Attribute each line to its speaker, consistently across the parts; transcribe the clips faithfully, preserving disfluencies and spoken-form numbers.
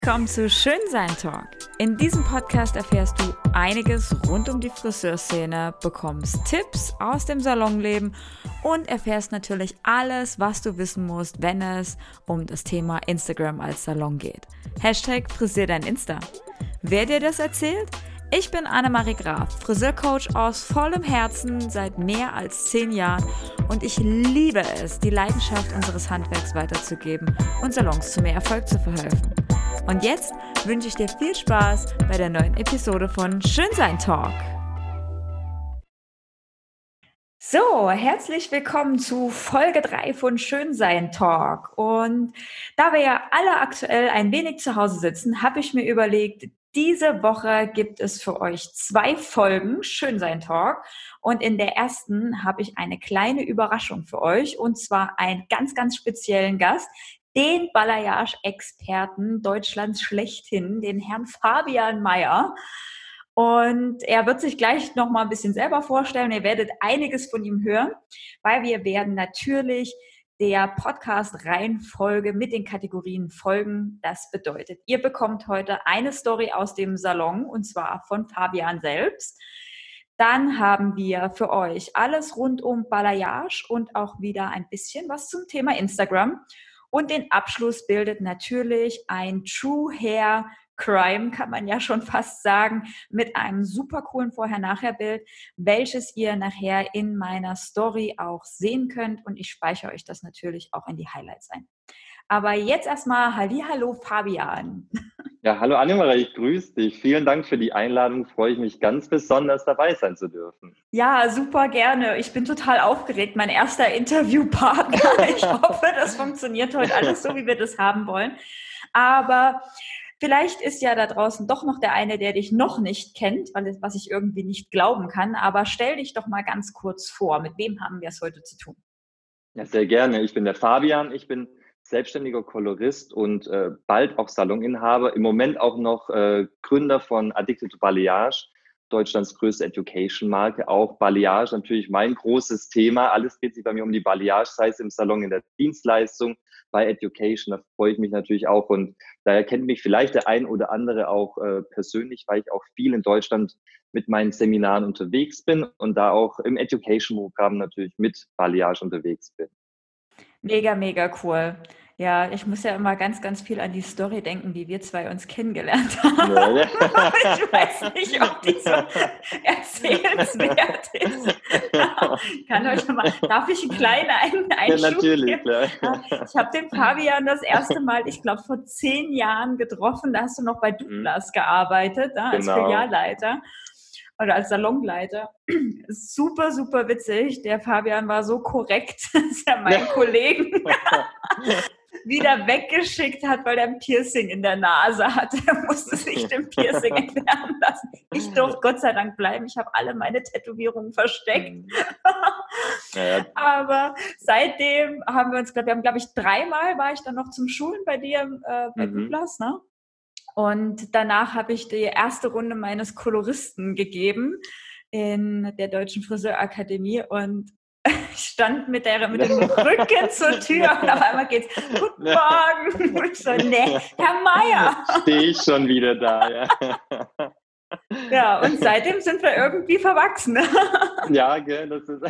Speaker 1: Willkommen zu Schönsein Talk. In diesem Podcast erfährst du einiges rund um die Friseurszene, bekommst Tipps aus dem Salonleben und erfährst natürlich alles, was du wissen musst, wenn es um das Thema Instagram als Salon geht. Hashtag Frisier dein Insta. Wer dir das erzählt? Ich bin Annemarie Graf, Friseurcoach aus vollem Herzen seit mehr als zehn Jahren und ich liebe es, die Leidenschaft unseres Handwerks weiterzugeben und Salons zu mehr Erfolg zu verhelfen. Und jetzt wünsche ich dir viel Spaß bei der neuen Episode von Schönsein Talk. So, herzlich willkommen zu Folge drei von Schönsein Talk. Und da wir ja alle aktuell ein wenig zu Hause sitzen, habe ich mir überlegt, diese Woche gibt es für euch zwei Folgen Schönsein Talk. Und in der ersten habe ich eine kleine Überraschung für euch und zwar einen ganz, ganz speziellen Gast, den Balayage-Experten Deutschlands schlechthin, den Herrn Fabian Meyer. Und er wird sich gleich noch mal ein bisschen selber vorstellen. Ihr werdet einiges von ihm hören, weil wir werden natürlich der Podcast-Reihenfolge mit den Kategorien folgen. Das bedeutet, ihr bekommt heute eine Story aus dem Salon und zwar von Fabian selbst. Dann haben wir für euch alles rund um Balayage und auch wieder ein bisschen was zum Thema Instagram. Und den Abschluss bildet natürlich ein True Hair Crime, kann man ja schon fast sagen, mit einem super coolen Vorher-Nachher-Bild, welches ihr nachher in meiner Story auch sehen könnt. Und ich speichere euch das natürlich auch in die Highlights ein. Aber jetzt erstmal Hallihallo Fabian.
Speaker 2: Ja, hallo Annemarie, ich grüße dich. Vielen Dank für die Einladung. Freue ich mich ganz besonders, dabei sein zu dürfen.
Speaker 1: Ja, super gerne. Ich bin total aufgeregt. Mein erster Interviewpartner. Ich hoffe, das funktioniert heute alles so, wie wir das haben wollen. Aber vielleicht ist ja da draußen doch noch der eine, der dich noch nicht kennt, weil was ich irgendwie nicht glauben kann. Aber stell dich doch mal ganz kurz vor. Mit wem haben wir es heute zu tun?
Speaker 2: Ja, sehr gerne. Ich bin der Fabian. Ich bin selbstständiger Kolorist und äh, bald auch Saloninhaber. Im Moment auch noch äh, Gründer von Addicted to Balayage, Deutschlands größte Education-Marke. Auch Balayage natürlich mein großes Thema. Alles dreht sich bei mir um die Balayage, sei es im Salon, in der Dienstleistung, bei Education. Da freue ich mich natürlich auch. Und daher kennt mich vielleicht der ein oder andere auch äh, persönlich, weil ich auch viel in Deutschland mit meinen Seminaren unterwegs bin und da auch im Education-Programm natürlich mit Balayage unterwegs bin.
Speaker 1: Mega, mega cool. Ja, ich muss ja immer ganz, ganz viel an die Story denken, wie wir zwei uns kennengelernt haben. Ja, ja. Ich weiß nicht, ob die so erzählenswert ist. Ich kann euch schon mal, darf ich einen kleinen Ein- Einschub
Speaker 2: Ja, natürlich,
Speaker 1: geben?
Speaker 2: klar.
Speaker 1: Ich habe den Fabian das erste Mal, ich glaube, vor zehn Jahren getroffen. Da hast du noch bei Douglas mhm. gearbeitet, da, als
Speaker 2: Genau.
Speaker 1: Filialleiter. Oder als Salonleiter. Super, super witzig. Der Fabian war so korrekt, dass er meinen Kollegen wieder weggeschickt hat, weil er ein Piercing in der Nase hatte. Er musste sich dem Piercing entfernen lassen. Ich durfte Gott sei Dank bleiben. Ich habe alle meine Tätowierungen versteckt. Ja. Aber seitdem haben wir uns, wir haben, glaube ich, dreimal war ich dann noch zum Schulen bei dir äh, bei mhm. Douglas, ne? Und danach habe ich die erste Runde meines Koloristen gegeben in der Deutschen Friseurakademie und ich stand mit, der, mit dem Rücken zur Tür und auf einmal geht's, guten Morgen. Und ich so, nee, Herr Meyer.
Speaker 2: Stehe ich schon wieder da, ja.
Speaker 1: Ja, und seitdem sind wir irgendwie verwachsen.
Speaker 2: Ja, gell, das ist...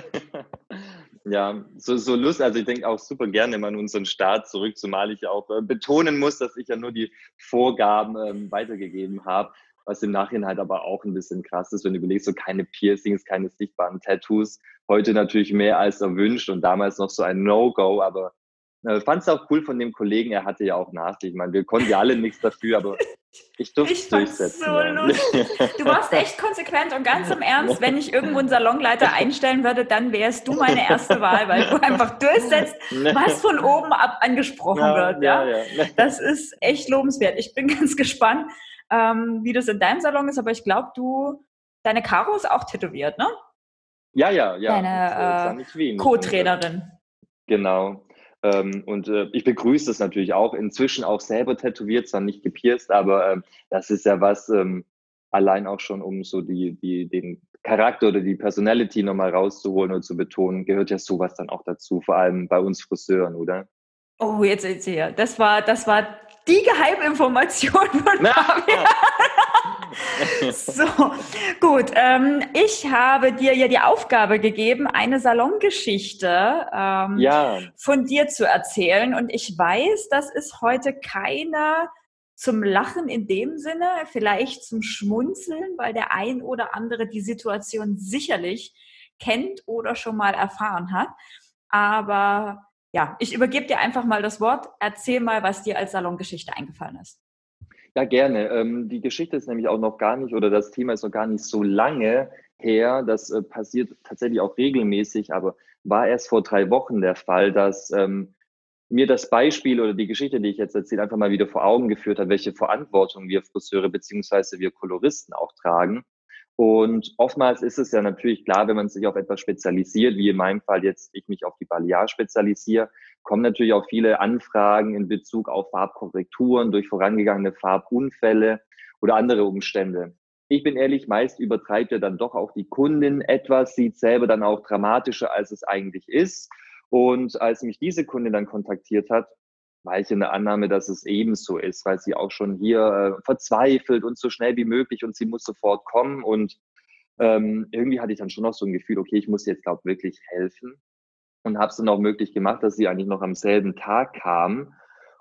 Speaker 2: Ja, so, so lustig, also ich denke auch super gerne immer an unseren Start zurück, zumal ich auch äh, betonen muss, dass ich ja nur die Vorgaben ähm, weitergegeben habe, was im Nachhinein aber auch ein bisschen krass ist, wenn du überlegst, so keine Piercings, keine sichtbaren Tattoos, heute natürlich mehr als erwünscht und damals noch so ein No-Go, aber äh, fand es auch cool von dem Kollegen, er hatte ja auch Nachsicht, ich meine, wir konnten ja alle nichts dafür, aber ich durfte es durchsetzen.
Speaker 1: So ja. Lustig. Du warst echt konsequent und ganz im Ernst, wenn ich irgendwo einen Salonleiter einstellen würde, dann wärst du meine erste Wahl, weil du einfach durchsetzt, was von oben ab angesprochen ja, wird. Ja? Ja, ja. Das ist echt lobenswert. Ich bin ganz gespannt, ähm, wie das in deinem Salon ist, aber ich glaube, du, deine Caro ist auch tätowiert, ne?
Speaker 2: Ja, ja, ja.
Speaker 1: Deine äh, Co-Trainerin.
Speaker 2: Genau. Ähm, und äh, ich begrüße das natürlich auch, inzwischen auch selber tätowiert, zwar nicht gepierst, aber ähm, das ist ja was, ähm, allein auch schon, um so die, die, den Charakter oder die Personality nochmal rauszuholen oder zu betonen, gehört ja sowas dann auch dazu, vor allem bei uns Friseuren, oder?
Speaker 1: Oh, jetzt seht ihr, das war, das war die Geheiminformation von Fabian. So, gut. Ähm, ich habe dir ja die Aufgabe gegeben, eine Salongeschichte ähm,
Speaker 2: Ja,
Speaker 1: von dir zu erzählen. Und ich weiß, das ist heute keine zum Lachen in dem Sinne, vielleicht zum Schmunzeln, weil der ein oder andere die Situation sicherlich kennt oder schon mal erfahren hat. Aber ja, ich übergebe dir einfach mal das Wort. Erzähl mal, was dir als Salongeschichte eingefallen ist.
Speaker 2: ja, gerne. Ähm, die Geschichte ist nämlich auch noch gar nicht oder das Thema ist noch gar nicht so lange her. Das äh, passiert tatsächlich auch regelmäßig, aber war erst vor drei Wochen der Fall, dass ähm, mir das Beispiel oder die Geschichte, die ich jetzt erzähle, einfach mal wieder vor Augen geführt hat, welche Verantwortung wir Friseure beziehungsweise wir Koloristen auch tragen. Und oftmals ist es ja natürlich klar, wenn man sich auf etwas spezialisiert, wie in meinem Fall jetzt ich mich auf die Balayage spezialisiere, kommen natürlich auch viele Anfragen in Bezug auf Farbkorrekturen durch vorangegangene Farbunfälle oder andere Umstände. Ich bin ehrlich, meist übertreibt ja dann doch auch die Kundin etwas, sieht selber dann auch dramatischer, als es eigentlich ist. Und als mich diese Kundin dann kontaktiert hat, war ich in der Annahme, dass es ebenso ist, weil sie auch schon hier äh, verzweifelt und so schnell wie möglich und sie muss sofort kommen. Und ähm, irgendwie hatte ich dann schon noch so ein Gefühl, okay, ich muss jetzt, glaube wirklich helfen und habe es dann auch möglich gemacht, dass sie eigentlich noch am selben Tag kam.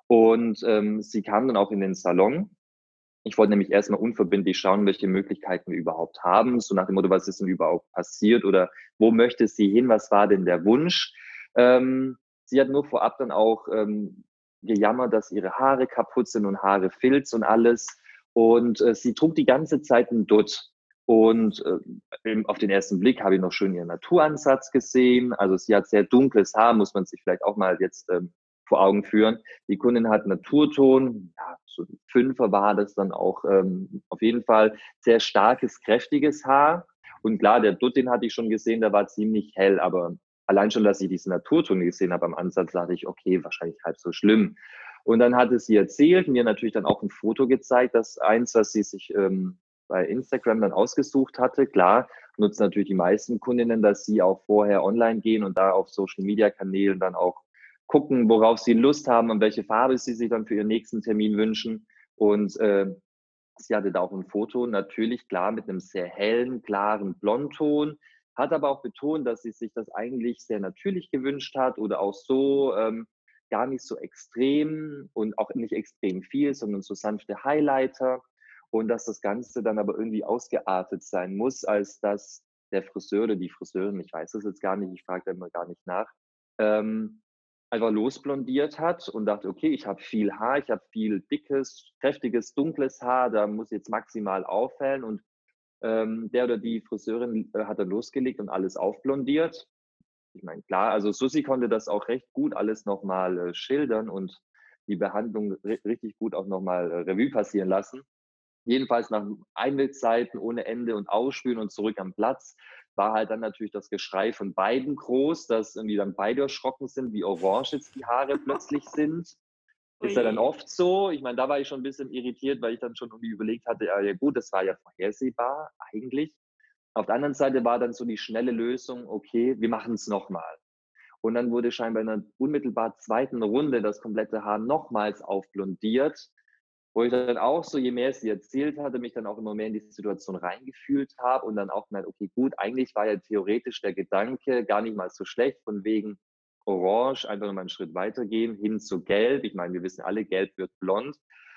Speaker 2: Und ähm, sie kam dann auch in den Salon. Ich wollte nämlich erstmal unverbindlich schauen, welche Möglichkeiten wir überhaupt haben. So nach dem Motto, was ist denn überhaupt passiert oder wo möchte sie hin? Was war denn der Wunsch? Ähm, sie hat nur vorab dann auch ähm, gejammert, dass ihre Haare kaputt sind und Haare Filz und alles. Und äh, sie trug die ganze Zeit einen Dutt. Und äh, auf den ersten Blick habe ich noch schön ihren Naturansatz gesehen. Also sie hat sehr dunkles Haar, muss man sich vielleicht auch mal jetzt ähm, vor Augen führen. Die Kundin hat Naturton, ja, so ein Fünfer war das dann auch ähm, auf jeden Fall sehr starkes, kräftiges Haar. Und klar, der Dutt, den hatte ich schon gesehen, der war ziemlich hell, aber allein schon, dass ich diesen Naturton gesehen habe am Ansatz, dachte ich, okay, wahrscheinlich halb so schlimm. Und dann hat es sie erzählt, mir natürlich dann auch ein Foto gezeigt, das eins, was sie sich ähm, bei Instagram dann ausgesucht hatte. Klar, nutzen natürlich die meisten Kundinnen, dass sie auch vorher online gehen und da auf Social Media Kanälen dann auch gucken, worauf sie Lust haben und welche Farbe sie sich dann für ihren nächsten Termin wünschen. Und äh, sie hatte da auch ein Foto, natürlich klar mit einem sehr hellen, klaren Blondton, hat aber auch betont, dass sie sich das eigentlich sehr natürlich gewünscht hat oder auch so ähm, gar nicht so extrem und auch nicht extrem viel, sondern so sanfte Highlighter und dass das Ganze dann aber irgendwie ausgeartet sein muss, als dass der Friseur oder die Friseurin, ich weiß das jetzt gar nicht, ich frage da immer gar nicht nach, ähm, einfach losblondiert hat und dachte, okay, ich habe viel Haar, ich habe viel dickes, kräftiges, dunkles Haar, da muss jetzt maximal auffällen und ähm, der oder die Friseurin äh, hat dann losgelegt und alles aufblondiert. Ich meine, klar, also Susi konnte das auch recht gut alles nochmal äh, schildern und die Behandlung ri richtig gut auch nochmal äh, Revue passieren lassen. Jedenfalls nach Einwegzeiten ohne Ende und Ausspülen und zurück am Platz war halt dann natürlich das Geschrei von beiden groß, dass irgendwie dann beide erschrocken sind, wie orange jetzt die Haare plötzlich sind. Ist ja dann
Speaker 1: Ui.
Speaker 2: oft so. Ich meine, da war ich schon ein bisschen irritiert, weil ich dann schon irgendwie überlegt hatte, ja, ja gut, das war ja vorhersehbar eigentlich. Auf der anderen Seite war dann so die schnelle Lösung, okay, wir machen es nochmal. Und dann wurde scheinbar in einer unmittelbar zweiten Runde das komplette Haar nochmals aufblondiert, wo ich dann auch so, je mehr sie erzählt hatte, mich dann auch immer mehr in die Situation reingefühlt habe und dann auch gemerkt, okay, gut, eigentlich war ja theoretisch der Gedanke gar nicht mal so schlecht, von wegen Orange, einfach nochmal einen Schritt weitergehen, hin zu Gelb. Ich meine, wir wissen alle, Gelb wird blond.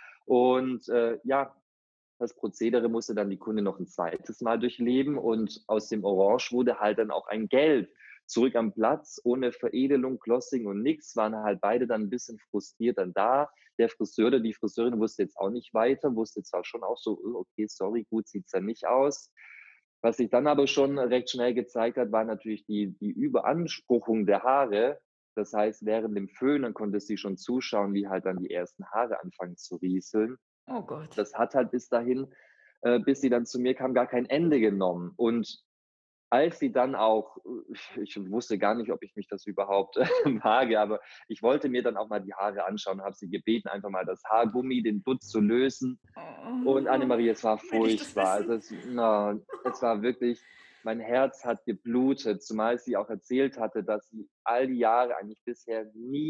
Speaker 2: Und äh, ja, das Prozedere musste dann die Kunde noch ein zweites Mal durchleben und aus dem Orange wurde halt dann auch ein Gelb. Zurück am Platz, ohne Veredelung, Glossing und nix, waren halt beide dann ein bisschen frustriert dann da. Der Friseur oder die Friseurin wusste jetzt auch nicht weiter, wusste zwar schon auch so, oh, okay, sorry, gut sieht's ja nicht aus. Was sich dann aber schon recht schnell gezeigt hat, war natürlich die die Überanspruchung der Haare. Das heißt, während dem Föhnen konnte sie schon zuschauen, wie halt dann die ersten Haare anfangen zu rieseln.
Speaker 1: Oh Gott.
Speaker 2: Das hat halt bis dahin, äh, bis sie dann zu mir kam, gar kein Ende genommen. Und als sie dann auch äh, ich wusste gar nicht, ob ich mich das überhaupt wage, aber ich wollte mir dann auch mal die Haare anschauen, habe sie gebeten, einfach mal das Haargummi, den Dutt zu lösen. Und
Speaker 1: Oh,
Speaker 2: Annemarie, es war
Speaker 1: will ich das
Speaker 2: furchtbar.
Speaker 1: wissen?
Speaker 2: Also es, na, es war wirklich, mein Herz hat geblutet, zumal sie auch erzählt hatte, dass sie all die Jahre eigentlich bisher nie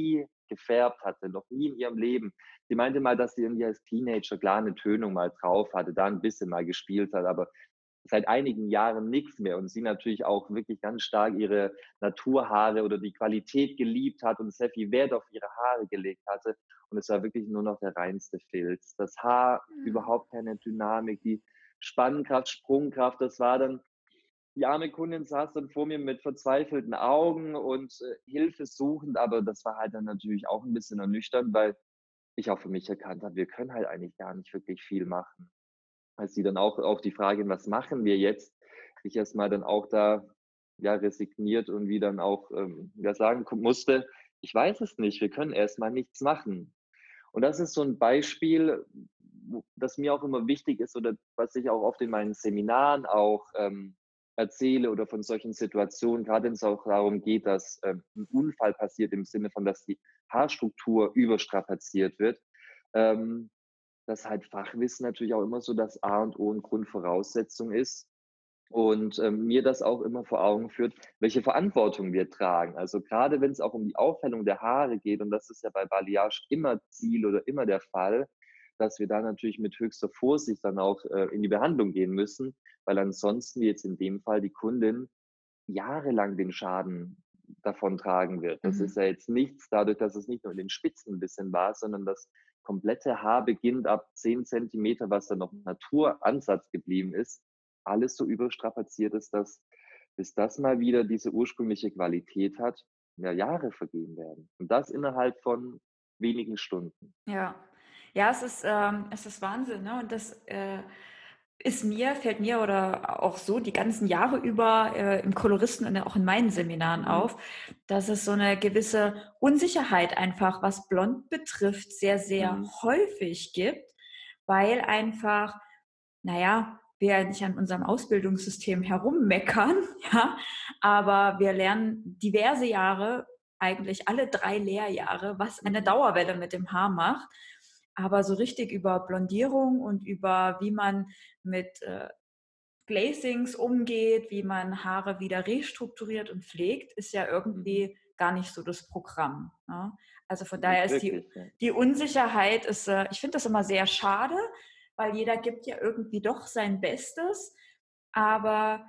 Speaker 2: gefärbt hatte, noch nie in ihrem Leben. Sie meinte mal, dass sie irgendwie als Teenager klar eine Tönung mal drauf hatte, da ein bisschen mal gespielt hat, aber seit einigen Jahren nichts mehr und sie natürlich auch wirklich ganz stark ihre Naturhaare oder die Qualität geliebt hat und sehr viel Wert auf ihre Haare gelegt hatte. Und es war wirklich nur noch der reinste Filz. Das Haar,
Speaker 1: Mhm.
Speaker 2: überhaupt keine Dynamik, die Spannkraft, Sprungkraft, das war dann, die arme Kundin saß dann vor mir mit verzweifelten Augen und äh, Hilfe suchend, aber das war halt dann natürlich auch ein bisschen ernüchternd, weil ich auch für mich erkannt habe, wir können halt eigentlich gar nicht wirklich viel machen. Als sie dann auch auf die Frage: „Was machen wir jetzt?", ich erst mal dann auch da, ja, resigniert und wie dann auch, ähm, ja, sagen ko musste: „Ich weiß es nicht, wir können erst mal nichts machen." Und das ist so ein Beispiel, wo das mir auch immer wichtig ist oder was ich auch oft in meinen Seminaren auch, ähm, erzähle oder von solchen Situationen, gerade wenn es auch darum geht, dass, ähm, 'n Unfall passiert im Sinne von, dass die Haarstruktur überstrapaziert wird, ähm, dass halt Fachwissen natürlich auch immer so das A und O und Grundvoraussetzung ist und, ähm, mir das auch immer vor Augen führt, welche Verantwortung wir tragen. Also, gerade wenn es auch um die Aufhellung der Haare geht und das ist ja bei Balayage immer Ziel oder immer der Fall, dass wir da natürlich mit höchster Vorsicht dann auch, äh, in die Behandlung gehen müssen, weil ansonsten, wie jetzt in dem Fall die Kundin, jahrelang den Schaden davontragen wird. Das ist
Speaker 1: Mhm.
Speaker 2: ja jetzt nichts dadurch, dass es nicht nur in den Spitzen ein bisschen war, sondern das komplette Haar beginnt ab zehn Zentimeter, was dann noch Naturansatz geblieben ist, alles so überstrapaziert ist, dass bis das mal wieder diese ursprüngliche Qualität hat, ja, Jahre vergehen werden. Und das innerhalb von wenigen Stunden.
Speaker 1: Ja. Ja, es ist, ähm es ist Wahnsinn, ne? Und das, äh, ist mir fällt mir oder auch so die ganzen Jahre über, äh, im Koloristen und auch in meinen Seminaren
Speaker 2: Mhm.
Speaker 1: auf, dass es so eine gewisse Unsicherheit einfach, was Blond betrifft, sehr, sehr
Speaker 2: Mhm.
Speaker 1: häufig gibt, weil einfach, na ja, wir ja nicht an unserem Ausbildungssystem herummeckern, ja, aber wir lernen diverse Jahre, eigentlich alle drei Lehrjahre, was eine
Speaker 2: Mhm.
Speaker 1: Dauerwelle mit dem Haar macht. Aber so richtig über Blondierung und über wie man mit, äh, Glazings umgeht, wie man Haare wieder restrukturiert und pflegt, ist ja
Speaker 2: Mhm.
Speaker 1: irgendwie gar nicht so das Programm, ne? Also, von daher
Speaker 2: Nicht
Speaker 1: ist die
Speaker 2: wirklich, ja.
Speaker 1: die Unsicherheit ist, äh ich finde das immer sehr schade, weil jeder gibt ja irgendwie doch sein Bestes. Aber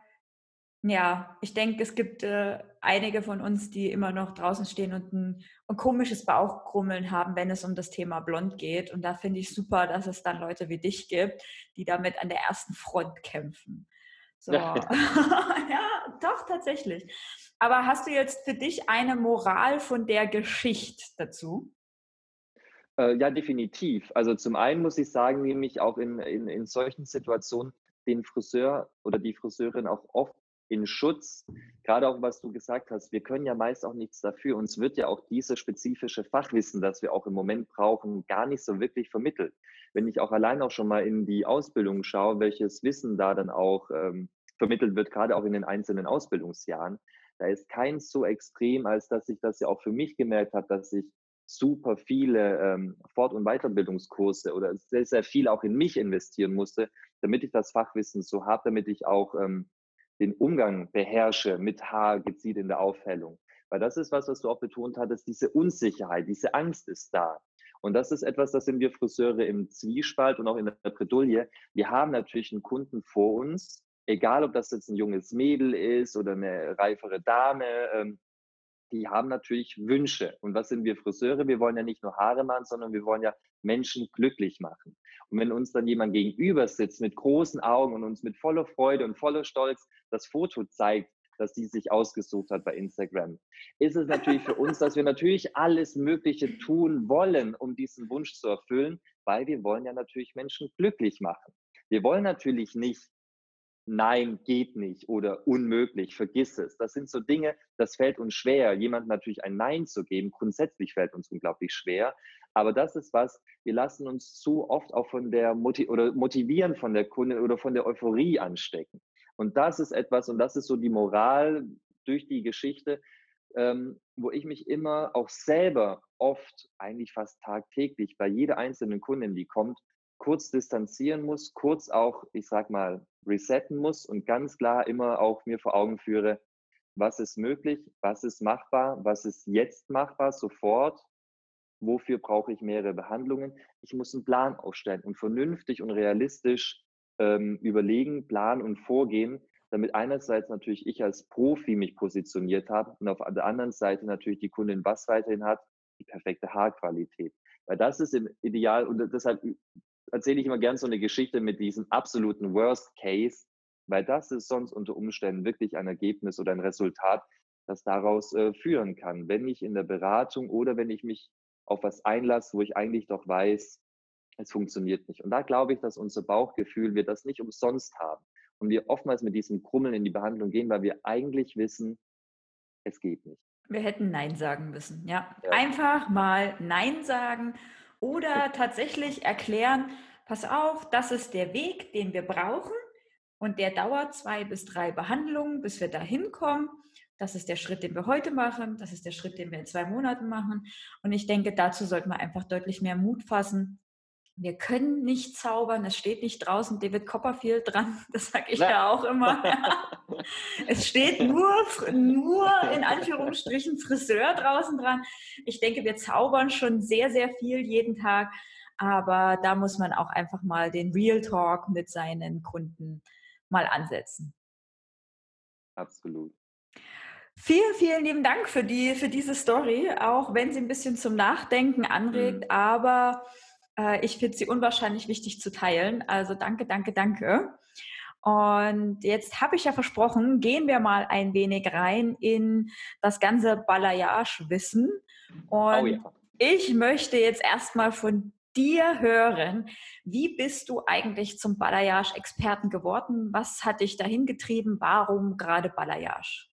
Speaker 1: ja, ich denke, es gibt, äh, einige von uns, die immer noch draußen stehen und ein 'n komisches Bauchkrummeln haben, wenn es um das Thema blond geht. Und da finde ich super, dass es dann Leute wie dich gibt, die damit an der ersten Front kämpfen. So. Ja, doch, tatsächlich. Aber hast du jetzt für dich eine Moral von der Geschichte dazu?
Speaker 2: Äh, ja, definitiv. Also, zum einen muss ich sagen, nehme ich auch in in in solchen Situationen den Friseur oder die Friseurin auch oft in Schutz. Gerade auch, was du gesagt hast, wir können ja meist auch nichts dafür. Uns wird ja auch dieses spezifische Fachwissen, das wir auch im Moment brauchen, gar nicht so wirklich vermittelt. Wenn ich auch allein auch schon mal in die Ausbildung schaue, welches Wissen da dann auch, ähm, vermittelt wird, gerade auch in den einzelnen Ausbildungsjahren, da ist keins so extrem, als dass ich das ja auch für mich gemerkt habe, dass ich super viele, ähm, Fort- und Weiterbildungskurse oder sehr, sehr viel auch in mich investieren musste, damit ich das Fachwissen so habe, damit ich auch, ähm, den Umgang beherrsche mit Haar gezielt in der Aufhellung. Weil das ist was, was du auch betont hattest, diese Unsicherheit, diese Angst ist da. Und das ist etwas, das sind wir Friseure im Zwiespalt und auch in der Bredouille. Wir haben natürlich einen Kunden vor uns, egal ob das jetzt ein junges Mädel ist oder eine reifere Dame, ähm, die haben natürlich Wünsche. Und was sind wir Friseure? Wir wollen ja nicht nur Haare machen, sondern wir wollen ja Menschen glücklich machen. Und wenn uns dann jemand gegenüber sitzt mit großen Augen und uns mit voller Freude und voller Stolz das Foto zeigt, das die sich ausgesucht hat bei Instagram, ist es natürlich für uns, dass wir natürlich alles Mögliche tun wollen, um diesen Wunsch zu erfüllen, weil wir wollen ja natürlich Menschen glücklich machen. Wir wollen natürlich nicht Nein, geht nicht oder unmöglich, vergiss es. Das sind so Dinge, das fällt uns schwer, jemandem natürlich ein Nein zu geben. Grundsätzlich fällt uns unglaublich schwer. Aber das ist was, wir lassen uns zu oft auch von der Moti oder motivieren von der Kundin oder von der Euphorie anstecken. Und das ist etwas, und das ist so die Moral durch die Geschichte, ähm, wo ich mich immer auch selber oft, eigentlich fast tagtäglich, bei jeder einzelnen Kundin, die kommt, kurz distanzieren muss, kurz auch, ich sag mal, resetten muss und ganz klar immer auch mir vor Augen führe, was ist möglich, was ist machbar, was ist jetzt machbar, sofort wofür brauche ich mehrere Behandlungen. Ich muss einen Plan aufstellen und vernünftig und realistisch ähm, überlegen, planen und vorgehen, damit einerseits natürlich ich als Profi mich positioniert habe und auf der anderen Seite natürlich die Kundin was weiterhin hat, die perfekte Haarqualität. Weil das ist im Ideal und deshalb erzähle ich immer gern so eine Geschichte mit diesem absoluten Worst Case, weil das ist sonst unter Umständen wirklich ein Ergebnis oder ein Resultat, das daraus äh, führen kann. Wenn ich in der Beratung oder wenn ich mich auf was einlasse, wo ich eigentlich doch weiß, es funktioniert nicht. Und da glaube ich, dass unser Bauchgefühl, wir das nicht umsonst haben und wir oftmals mit diesem Krummeln in die Behandlung gehen, weil wir eigentlich wissen, es geht nicht.
Speaker 1: Wir hätten Nein sagen müssen, ja.
Speaker 2: Ja,
Speaker 1: Einfach mal Nein sagen oder tatsächlich erklären, pass auf, das ist der Weg, den wir brauchen und der dauert zwei bis drei Behandlungen, bis wir da hinkommen. Das ist der Schritt, den wir heute machen. Das ist der Schritt, den wir in zwei Monaten machen. Und ich denke, dazu sollten wir einfach deutlich mehr Mut fassen. Wir können nicht zaubern, es steht nicht draußen David Copperfield dran, das sage ich
Speaker 2: ja.
Speaker 1: ja auch immer. Es steht nur, nur in Anführungsstrichen Friseur draußen dran. Ich denke, wir zaubern schon sehr, sehr viel jeden Tag, aber da muss man auch einfach mal den Real Talk mit seinen Kunden mal ansetzen.
Speaker 2: Absolut.
Speaker 1: Vielen, vielen lieben Dank für die, für diese Story, auch wenn sie ein bisschen zum Nachdenken
Speaker 2: Mhm.
Speaker 1: anregt, aber äh, ich finde sie unwahrscheinlich wichtig zu teilen. Also danke, danke, danke. Und jetzt habe ich ja versprochen, gehen wir mal ein wenig rein in das ganze Balayage-Wissen.
Speaker 2: Oh
Speaker 1: Und
Speaker 2: ja.
Speaker 1: ich möchte jetzt erstmal von dir hören, wie bist du eigentlich zum Balayage-Experten geworden? Was hat dich dahin getrieben? Warum gerade Balayage?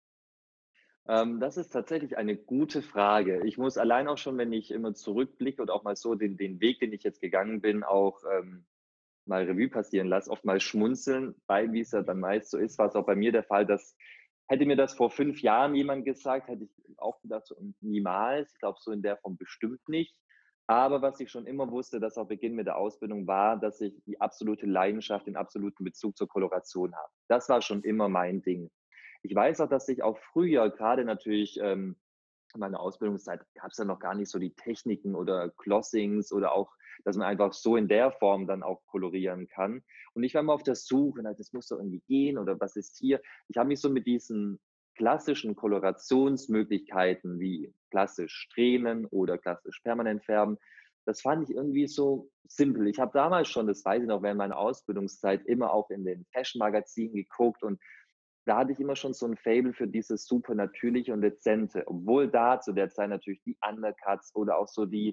Speaker 2: Ähm, das ist tatsächlich eine gute Frage. Ich muss allein auch schon, wenn ich immer zurückblicke und auch mal so den, den Weg, den ich jetzt gegangen bin, auch ähm, mal Revue passieren lasse, oft mal schmunzeln, weil, wie es ja dann meist so ist, war es auch bei mir der Fall, dass hätte mir das vor fünf Jahren jemand gesagt, hätte ich auch gedacht, so, niemals. Ich glaube, so in der Form bestimmt nicht. Aber was ich schon immer wusste, dass auch Beginn mit der Ausbildung war, dass ich die absolute Leidenschaft, den absoluten Bezug zur Koloration habe. Das war schon immer mein Ding. Ich weiß auch, dass ich auch früher, gerade natürlich ähm, in meiner Ausbildungszeit, gab es ja noch gar nicht so die Techniken oder Glossings oder auch, dass man einfach so in der Form dann auch kolorieren kann. Und ich war immer auf der Suche, na, das muss doch irgendwie gehen oder was ist hier? Ich habe mich so mit diesen klassischen Kolorationsmöglichkeiten wie klassisch Strähnen oder klassisch permanent färben, das fand ich irgendwie so simpel. Ich habe damals schon, das weiß ich noch, während meiner Ausbildungszeit immer auch in den Fashion-Magazinen geguckt und da hatte ich immer schon so ein Faible für dieses super Natürliche und Dezente, obwohl da zu der Zeit natürlich die Undercuts oder auch so die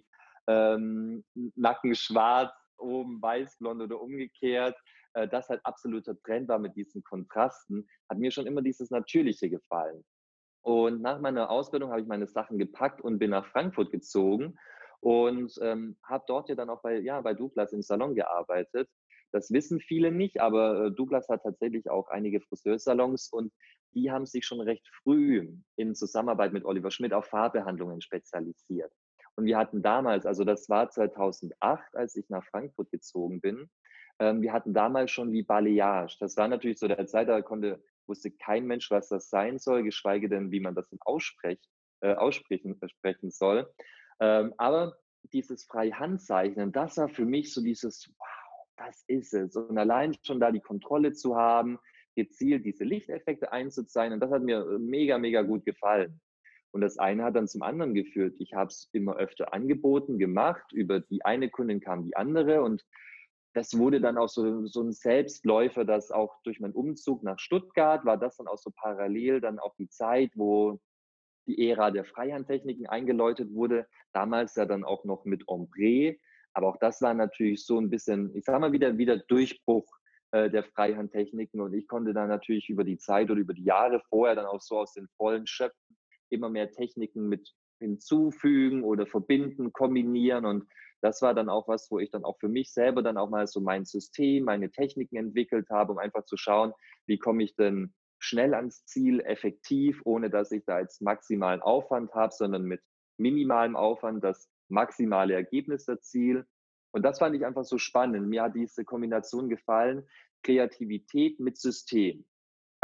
Speaker 2: ähm, Nacken schwarz, oben weißblond oder umgekehrt, äh, das halt absoluter Trend war mit diesen Kontrasten, hat mir schon immer dieses Natürliche gefallen. Und nach meiner Ausbildung habe ich meine Sachen gepackt und bin nach Frankfurt gezogen und ähm, habe dort ja dann auch bei, ja, bei Douglas im Salon gearbeitet. Das wissen viele nicht, aber äh, Douglas hat tatsächlich auch einige Friseursalons und die haben sich schon recht früh in Zusammenarbeit mit Oliver Schmidt auf Farbbehandlungen spezialisiert. Und wir hatten damals, also das war zweitausendacht, als ich nach Frankfurt gezogen bin, ähm, wir hatten damals schon die Balayage. Das war natürlich so der Zeit, da konnte wusste kein Mensch, was das sein soll, geschweige denn, wie man das denn aussprechen, äh, aussprechen äh, sprechen soll. Ähm, aber dieses Freihandzeichnen, das war für mich so dieses, wow, das ist es. Und allein schon da die Kontrolle zu haben, gezielt diese Lichteffekte einzuzeichnen, das hat mir äh, mega, mega gut gefallen. Und das eine hat dann zum anderen geführt. Ich habe es immer öfter angeboten, gemacht. Über die eine Kundin kam die andere und das wurde dann auch so, so ein Selbstläufer, dass auch durch meinen Umzug nach Stuttgart war das dann auch so parallel dann auch die Zeit, wo die Ära der Freihandtechniken eingeläutet wurde. Damals ja dann auch noch mit Ombre. Aber auch das war natürlich so ein bisschen, ich sage mal wieder, wieder Durchbruch äh, der Freihandtechniken. Und ich konnte dann natürlich über die Zeit oder über die Jahre vorher dann auch so aus den Vollen schöpfen, immer mehr Techniken mit hinzufügen oder verbinden, kombinieren. Und das war dann auch was, wo ich dann auch für mich selber dann auch mal so mein System, meine Techniken entwickelt habe, um einfach zu schauen, wie komme ich denn schnell ans Ziel, effektiv, ohne dass ich da jetzt maximalen Aufwand habe, sondern mit minimalem Aufwand das maximale Ergebnis erziele. Und das fand ich einfach so spannend. Mir hat diese Kombination gefallen, Kreativität mit System.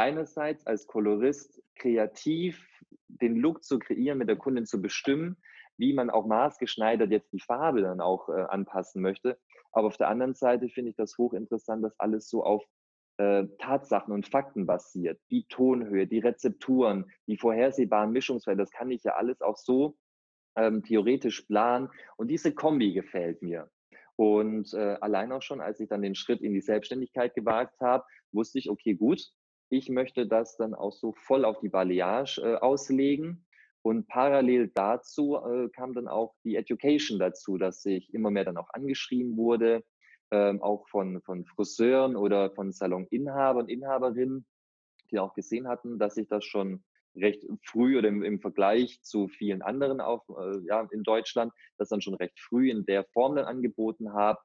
Speaker 2: Einerseits als Kolorist kreativ den Look zu kreieren, mit der Kundin zu bestimmen, wie man auch maßgeschneidert jetzt die Farbe dann auch äh, anpassen möchte. Aber auf der anderen Seite finde ich das hochinteressant, dass alles so auf äh, Tatsachen und Fakten basiert. Die Tonhöhe, die Rezepturen, die vorhersehbaren Mischungsfelder, das kann ich ja alles auch so ähm, theoretisch planen. Und diese Kombi gefällt mir. Und äh, allein auch schon, als ich dann den Schritt in die Selbstständigkeit gewagt habe, wusste ich, okay, gut, ich möchte das dann auch so voll auf die Balayage äh, auslegen. Und parallel dazu äh, kam dann auch die Education dazu, dass ich immer mehr dann auch angeschrieben wurde, ähm, auch von, von Friseuren oder von Saloninhabern, Inhaberinnen, die auch gesehen hatten, dass ich das schon recht früh oder im, im Vergleich zu vielen anderen auf, äh, ja, in Deutschland, das dann schon recht früh in der Form dann angeboten habe.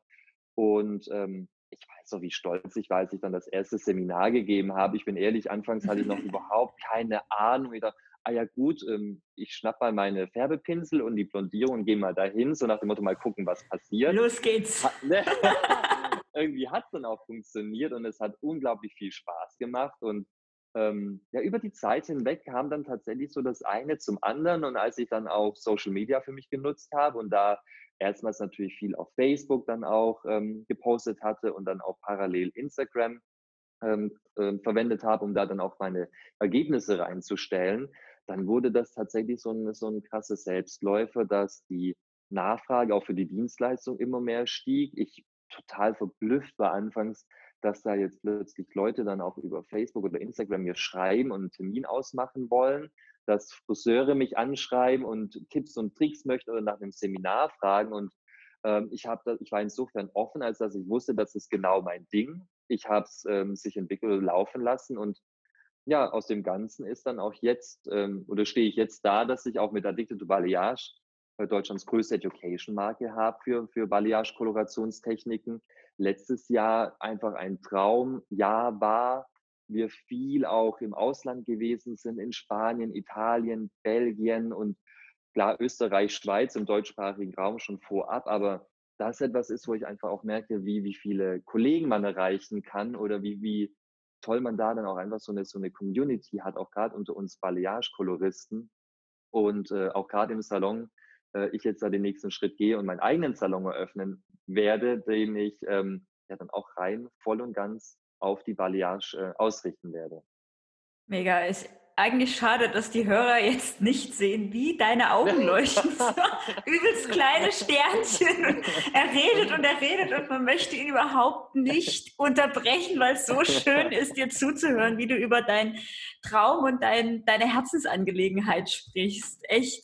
Speaker 2: Und ähm, ich weiß noch, wie stolz ich war, als ich dann das erste Seminar gegeben habe. Ich bin ehrlich, anfangs hatte ich noch überhaupt keine Ahnung. Ich dachte, ah ja gut, ähm, ich schnapp mal meine Färbepinsel und die Blondierung und gehe mal dahin, so nach dem Motto, mal gucken, was passiert.
Speaker 1: Los geht's.
Speaker 2: Ha ne? Irgendwie hat es dann auch funktioniert und es hat unglaublich viel Spaß gemacht. Und ähm, ja, über die Zeit hinweg kam dann tatsächlich so das eine zum anderen. Und als ich dann auch Social Media für mich genutzt habe und da erstmals natürlich viel auf Facebook dann auch ähm, gepostet hatte und dann auch parallel Instagram ähm, äh, verwendet habe, um da dann auch meine Ergebnisse reinzustellen, dann wurde das tatsächlich so ein, so ein krasses Selbstläufer, dass die Nachfrage auch für die Dienstleistung immer mehr stieg. Ich total verblüfft war anfangs, dass da jetzt plötzlich Leute dann auch über Facebook oder Instagram mir schreiben und einen Termin ausmachen wollen, dass Friseure mich anschreiben und Tipps und Tricks möchten oder nach einem Seminar fragen. Und ähm, ich, hab da, ich war insofern offen, als dass ich wusste, das ist genau mein Ding. Ich habe es ähm, sich entwickelt und laufen lassen. Und ja, aus dem Ganzen ist dann auch jetzt, ähm, oder stehe ich jetzt da, dass ich auch mit Addicted to Balayage äh, Deutschlands größte Education-Marke habe für, für Balayage-Kolorationstechniken. Letztes Jahr einfach ein Traumjahr war. Wir viel auch im Ausland gewesen sind, in Spanien, Italien, Belgien und klar Österreich, Schweiz im deutschsprachigen Raum schon vorab. Aber das etwas ist, wo ich einfach auch merke, wie, wie viele Kollegen man erreichen kann oder wie, wie toll man da dann auch einfach so eine, so eine Community hat, auch gerade unter uns Balayage-Koloristen. Und äh, auch gerade im Salon, äh, ich jetzt da den nächsten Schritt gehe und meinen eigenen Salon eröffnen werde, den ich ähm, ja dann auch rein voll und ganz auf die Balayage äh, ausrichten werde.
Speaker 1: Mega. Ist eigentlich schade, dass die Hörer jetzt nicht sehen, wie deine Augen leuchten. So übelst kleine Sternchen. Und er redet und er redet und man möchte ihn überhaupt nicht unterbrechen, weil es so schön ist, dir zuzuhören, wie du über deinen Traum und dein, deine Herzensangelegenheit sprichst. Echt.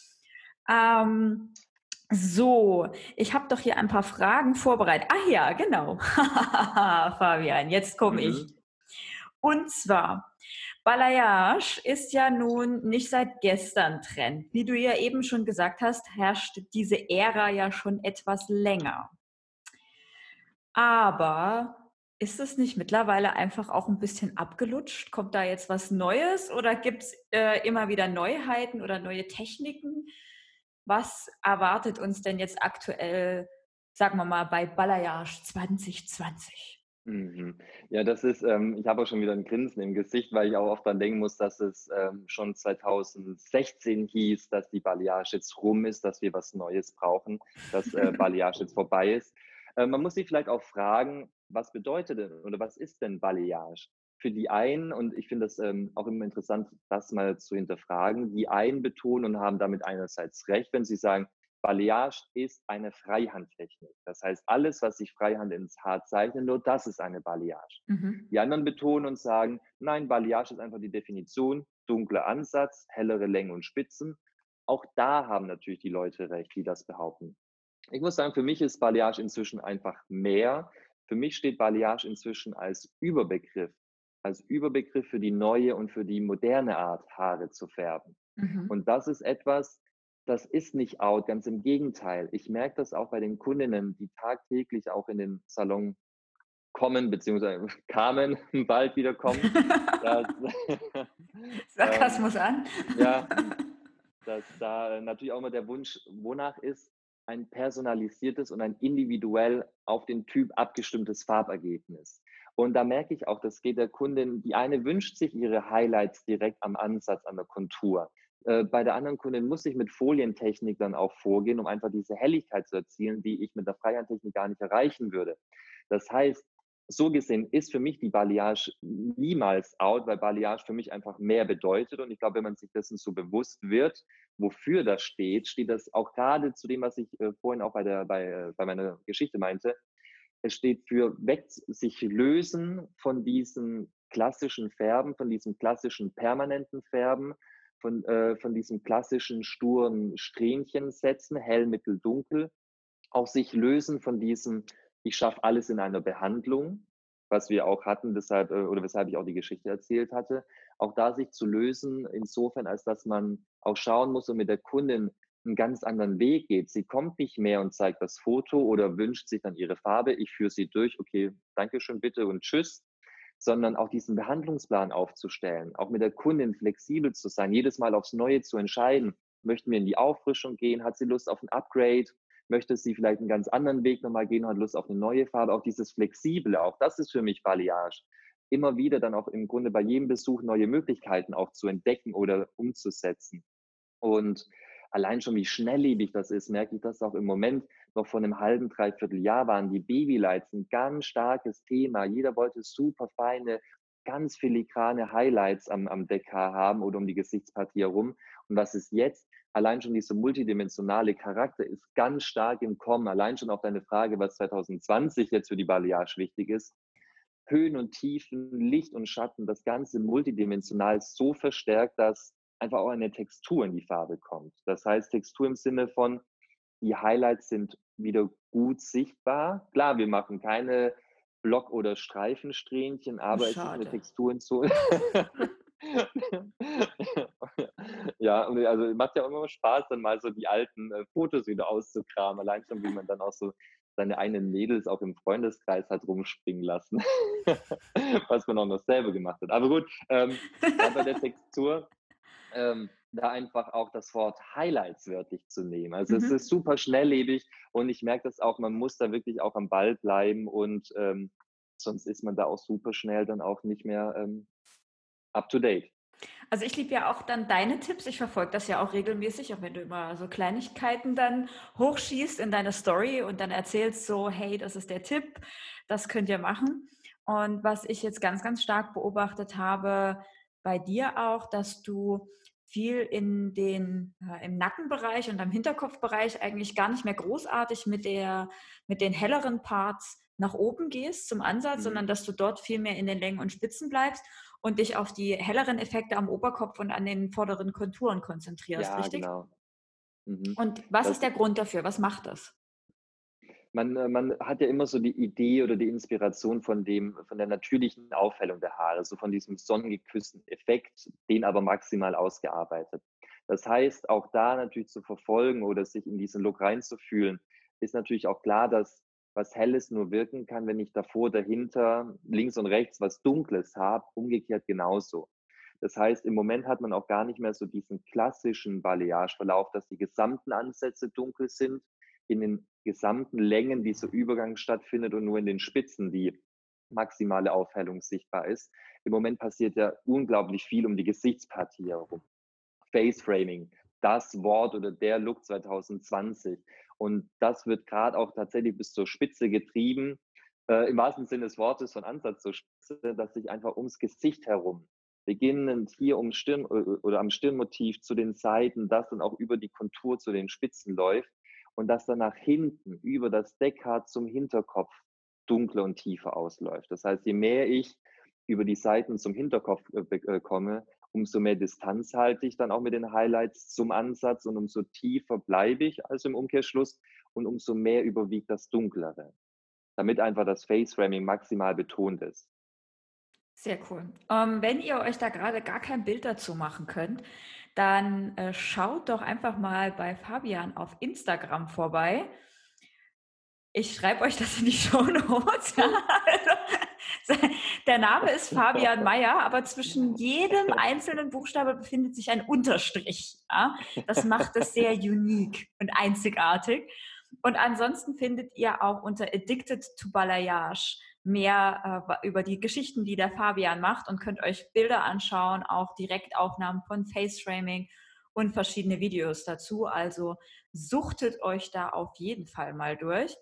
Speaker 1: Ähm, so, ich habe doch hier ein paar Fragen vorbereitet. Ach ja, genau. Fabian, jetzt komme ich.
Speaker 2: Mhm.
Speaker 1: Und zwar, Balayage ist ja nun nicht seit gestern Trend. Wie du ja eben schon gesagt hast, herrscht diese Ära ja schon etwas länger. Aber ist es nicht mittlerweile einfach auch ein bisschen abgelutscht? Kommt da jetzt was Neues oder gibt es äh, immer wieder Neuheiten oder neue Techniken? Was erwartet uns denn jetzt aktuell, sagen wir mal, bei Balayage zwanzig zwanzig?
Speaker 2: Mhm. Ja, das ist, ähm, ich habe auch schon wieder ein Grinsen im Gesicht, weil ich auch oft dran denken muss, dass es ähm, schon zweitausendsechzehn hieß, dass die Balayage jetzt rum ist, dass wir was Neues brauchen, dass äh, Balayage jetzt vorbei ist. Äh, man muss sich vielleicht auch fragen, was bedeutet denn oder was ist denn Balayage? Für die einen, und ich finde es ähm, auch immer interessant, das mal zu hinterfragen, die einen betonen und haben damit einerseits recht, wenn sie sagen, Balayage ist eine Freihandtechnik. Das heißt, alles, was sich Freihand ins Haar zeichnet, nur das ist eine Balayage.
Speaker 1: Mhm.
Speaker 2: Die anderen betonen und sagen, nein, Balayage ist einfach die Definition, dunkler Ansatz, hellere Längen und Spitzen. Auch da haben natürlich die Leute recht, die das behaupten. Ich muss sagen, für mich ist Balayage inzwischen einfach mehr. Für mich steht Balayage inzwischen als Überbegriff, als Überbegriff für die neue und für die moderne Art, Haare zu färben.
Speaker 1: Mhm.
Speaker 2: Und das ist etwas, das ist nicht out, ganz im Gegenteil. Ich merke das auch bei den Kundinnen, die tagtäglich auch in den Salon kommen, beziehungsweise kamen, bald wieder kommen. Dass, ähm,
Speaker 1: Sarkasmus an.
Speaker 2: ja, dass da natürlich auch immer der Wunsch, wonach ist ein personalisiertes und ein individuell auf den Typ abgestimmtes Farbergebnis. Und da merke ich auch, das geht der Kundin, die eine wünscht sich ihre Highlights direkt am Ansatz, an der Kontur. Äh, bei der anderen Kundin muss ich mit Folientechnik dann auch vorgehen, um einfach diese Helligkeit zu erzielen, die ich mit der Freihand-Technik gar nicht erreichen würde. Das heißt, so gesehen ist für mich die Balayage niemals out, weil Balayage für mich einfach mehr bedeutet. Und ich glaube, wenn man sich dessen so bewusst wird, wofür das steht, steht das auch gerade zu dem, was ich äh, vorhin auch bei, der, bei, äh, bei meiner Geschichte meinte. Es steht für weg, sich lösen von diesen klassischen Färben, von diesem klassischen permanenten Färben, von, äh, von diesem klassischen sturen Strähnchen setzen, hell, mittel, dunkel. Auch sich lösen von diesem, ich schaffe alles in einer Behandlung, was wir auch hatten, deshalb, äh, oder weshalb ich auch die Geschichte erzählt hatte. Auch da sich zu lösen, insofern, als dass man auch schauen muss und mit der Kundin einen ganz anderen Weg geht. Sie kommt nicht mehr und zeigt das Foto oder wünscht sich dann ihre Farbe. Ich führe sie durch, okay, danke schön, bitte und tschüss, sondern auch diesen Behandlungsplan aufzustellen, auch mit der Kundin flexibel zu sein, jedes Mal aufs Neue zu entscheiden, möchten wir in die Auffrischung gehen, hat sie Lust auf ein Upgrade, möchte sie vielleicht einen ganz anderen Weg nochmal gehen, hat Lust auf eine neue Farbe, auch dieses Flexible, auch das ist für mich Balayage. Immer wieder dann auch im Grunde bei jedem Besuch neue Möglichkeiten auch zu entdecken oder umzusetzen. Und allein schon, wie schnelllebig das ist, merke ich das auch im Moment. Noch vor einem halben, dreiviertel Jahr waren die Babylights ein ganz starkes Thema. Jeder wollte super feine, ganz filigrane Highlights am, am Deckhaar haben oder um die Gesichtspartie herum. Und was ist jetzt? Allein schon dieser multidimensionale Charakter ist ganz stark im Kommen. Allein schon auf deine Frage, was zwanzig zwanzig jetzt für die Balayage wichtig ist. Höhen und Tiefen, Licht und Schatten, das Ganze multidimensional so verstärkt, dass einfach auch eine Textur in die Farbe kommt. Das heißt, Textur im Sinne von, die Highlights sind wieder gut sichtbar. Klar, wir machen keine Block- oder Streifensträhnchen,
Speaker 1: Oh,
Speaker 2: aber es ist eine
Speaker 1: schade.
Speaker 2: Textur in so. Ja, und also macht ja auch immer Spaß, dann mal so die alten äh, Fotos wieder auszukramen. Allein schon, wie man dann auch so seine eigenen Mädels auch im Freundeskreis hat rumspringen lassen, was man auch noch selber gemacht hat. Aber gut, ähm, gerade bei der Textur, ähm, da einfach auch das Wort Highlights wörtlich zu nehmen. Also es ist
Speaker 1: Mhm.
Speaker 2: super schnelllebig und ich merke das auch, man muss da wirklich auch am Ball bleiben und ähm, sonst ist man da auch super schnell dann auch nicht mehr ähm, up to date.
Speaker 1: Also ich liebe ja auch dann deine Tipps. Ich verfolge das ja auch regelmäßig, auch wenn du immer so Kleinigkeiten dann hochschießt in deine Story und dann erzählst so, hey, das ist der Tipp, das könnt ihr machen. Und was ich jetzt ganz, ganz stark beobachtet habe bei dir auch, dass du viel in den, äh, im Nackenbereich und am Hinterkopfbereich eigentlich gar nicht mehr großartig mit der, mit den helleren Parts nach oben gehst zum Ansatz,
Speaker 2: Mhm.
Speaker 1: sondern dass du dort viel mehr in den Längen und Spitzen bleibst und dich auf die helleren Effekte am Oberkopf und an den vorderen Konturen konzentrierst,
Speaker 2: Ja,
Speaker 1: richtig?
Speaker 2: genau. Mhm.
Speaker 1: Und was ist
Speaker 2: Das
Speaker 1: der Grund dafür? Was macht das?
Speaker 2: man äh, man hat ja immer so die Idee oder die Inspiration von dem von der natürlichen Aufhellung der Haare, so von diesem sonnengeküssten Effekt, den aber maximal ausgearbeitet. Das heißt, auch da natürlich zu verfolgen oder sich in diesen Look reinzufühlen, ist natürlich auch klar, dass was Helles nur wirken kann, wenn ich davor, dahinter, links und rechts was Dunkles habe, umgekehrt genauso. Das heißt, im Moment hat man auch gar nicht mehr so diesen klassischen Balayage-Verlauf, dass die gesamten Ansätze dunkel sind, in den gesamten Längen dieser Übergang stattfindet und nur in den Spitzen die maximale Aufhellung sichtbar ist. Im Moment passiert ja unglaublich viel um die Gesichtspartie herum. Face Framing, das Wort oder der Look zwanzig zwanzig. Und das wird gerade auch tatsächlich bis zur Spitze getrieben, äh, im wahrsten Sinne des Wortes von Ansatz zur Spitze, dass sich einfach ums Gesicht herum, beginnend hier um Stirn oder am Stirnmotiv zu den Seiten, das dann auch über die Kontur zu den Spitzen läuft und das dann nach hinten über das Deckhaar zum Hinterkopf dunkler und tiefer ausläuft. Das heißt, je mehr ich über die Seiten zum Hinterkopf äh, komme, umso mehr Distanz halte ich dann auch mit den Highlights zum Ansatz und umso tiefer bleibe ich, also im Umkehrschluss, und umso mehr überwiegt das Dunklere, damit einfach das Face Framing maximal betont ist.
Speaker 1: Sehr cool. Ähm, wenn ihr euch da gerade gar kein Bild dazu machen könnt, dann äh, schaut doch einfach mal bei Fabian auf Instagram vorbei. Ich schreibe euch das in die Shownotes. Ja, also, der Name ist Fabian Meyer, aber zwischen jedem einzelnen Buchstabe befindet sich ein Unterstrich. Ja? Das macht es sehr unique und einzigartig. Und ansonsten findet ihr auch unter Addicted to Balayage mehr äh, über die Geschichten, die der Fabian macht und könnt euch Bilder anschauen, auch Direktaufnahmen von Face Framing und verschiedene Videos dazu. Also suchtet euch da auf jeden Fall mal durch.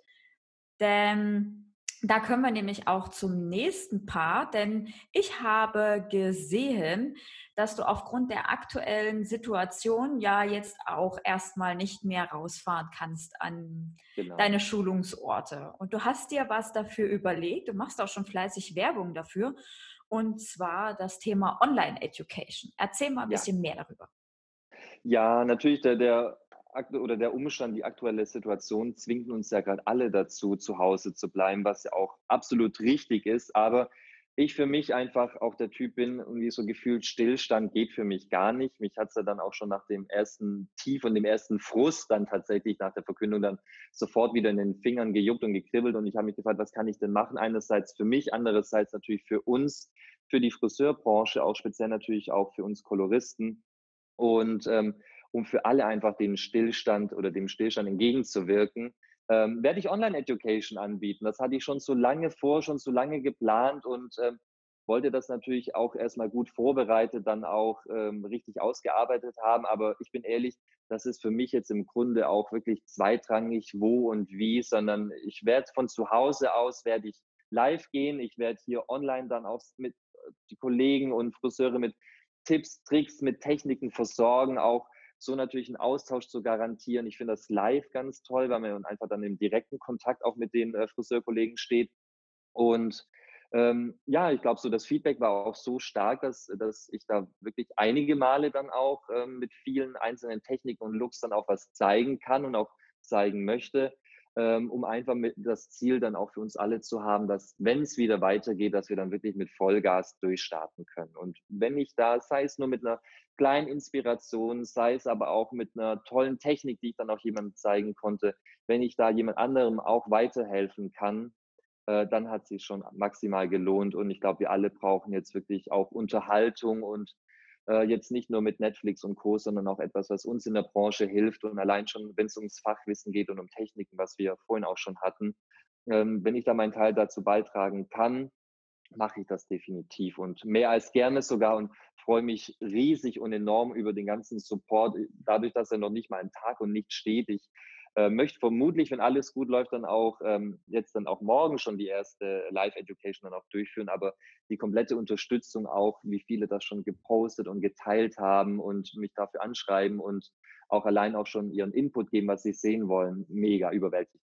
Speaker 1: Denn da können wir nämlich auch zum nächsten Part, denn ich habe gesehen, dass du aufgrund der aktuellen Situation ja jetzt auch erstmal nicht mehr rausfahren kannst an
Speaker 2: Genau.
Speaker 1: deine Schulungsorte. Und du hast dir was dafür überlegt, du machst auch schon fleißig Werbung dafür, und zwar das Thema Online-Education. Erzähl mal ein
Speaker 2: Ja.
Speaker 1: bisschen mehr darüber.
Speaker 2: Ja, natürlich der der akt oder der Umstand, die aktuelle Situation zwingt uns ja gerade alle dazu, zu Hause zu bleiben, was ja auch absolut richtig ist. Aber ich für mich einfach auch der Typ bin, irgendwie so gefühlt Stillstand geht für mich gar nicht. Mich hat's ja dann auch schon nach dem ersten Tief und dem ersten Frust dann tatsächlich nach der Verkündung dann sofort wieder in den Fingern gejuckt und gekribbelt und ich habe mich gefragt: „Was kann ich denn machen?“ Einerseits für mich, andererseits natürlich für uns, für die Friseurbranche, auch speziell natürlich auch für uns Koloristen. Und, ähm, um für alle einfach den Stillstand oder dem Stillstand entgegenzuwirken, ähm, werde ich Online-Education anbieten. Das hatte ich schon so lange vor, schon so lange geplant und, ähm, wollte das natürlich auch erst mal gut vorbereitet, dann auch, ähm, richtig ausgearbeitet haben. Aber ich bin ehrlich, das ist für mich jetzt im Grunde auch wirklich zweitrangig, wo und wie, sondern ich werde von zu Hause aus werde ich live gehen. Ich werde hier online dann auch mit äh, die Kollegen und Friseure mit Tipps, Tricks, mit Techniken versorgen, auch so natürlich einen Austausch zu garantieren. Ich finde das live ganz toll, weil man einfach dann im direkten Kontakt auch mit den, äh, Friseurkollegen steht. Und, ähm, ja, ich glaube so, das Feedback war auch so stark, dass dass ich da wirklich einige Male dann auch, ähm, mit vielen einzelnen Techniken und Looks dann auch was zeigen kann und auch zeigen möchte, ähm, um einfach mit das Ziel dann auch für uns alle zu haben, dass, wenn es wieder weitergeht, dass wir dann wirklich mit Vollgas durchstarten können. Und wenn ich da sei es nur mit einer kleinen Inspiration, sei es aber auch mit einer tollen Technik, die ich dann auch jemandem zeigen konnte, wenn ich da jemand anderem auch weiterhelfen kann, äh, dann hat sich schon maximal gelohnt. Und ich glaube, wir alle brauchen jetzt wirklich auch Unterhaltung und äh, jetzt nicht nur mit Netflix und Co., sondern auch etwas, was uns in der Branche hilft. Und allein schon, wenn es ums Fachwissen geht und um Techniken, was wir vorhin auch schon hatten, ähm, wenn ich da meinen Teil dazu beitragen kann, mache ich das definitiv und mehr als gerne sogar und freue mich riesig und enorm über den ganzen Support, dadurch, dass er noch nicht mal ein Tag und nicht steht. Ich äh, möchte vermutlich, wenn alles gut läuft, dann auch ähm, jetzt dann auch morgen schon die erste Live-Education dann auch durchführen, aber die komplette Unterstützung auch, wie viele das schon gepostet und geteilt haben und mich dafür anschreiben und auch allein auch schon ihren Input geben, was sie sehen wollen, mega überwältigend.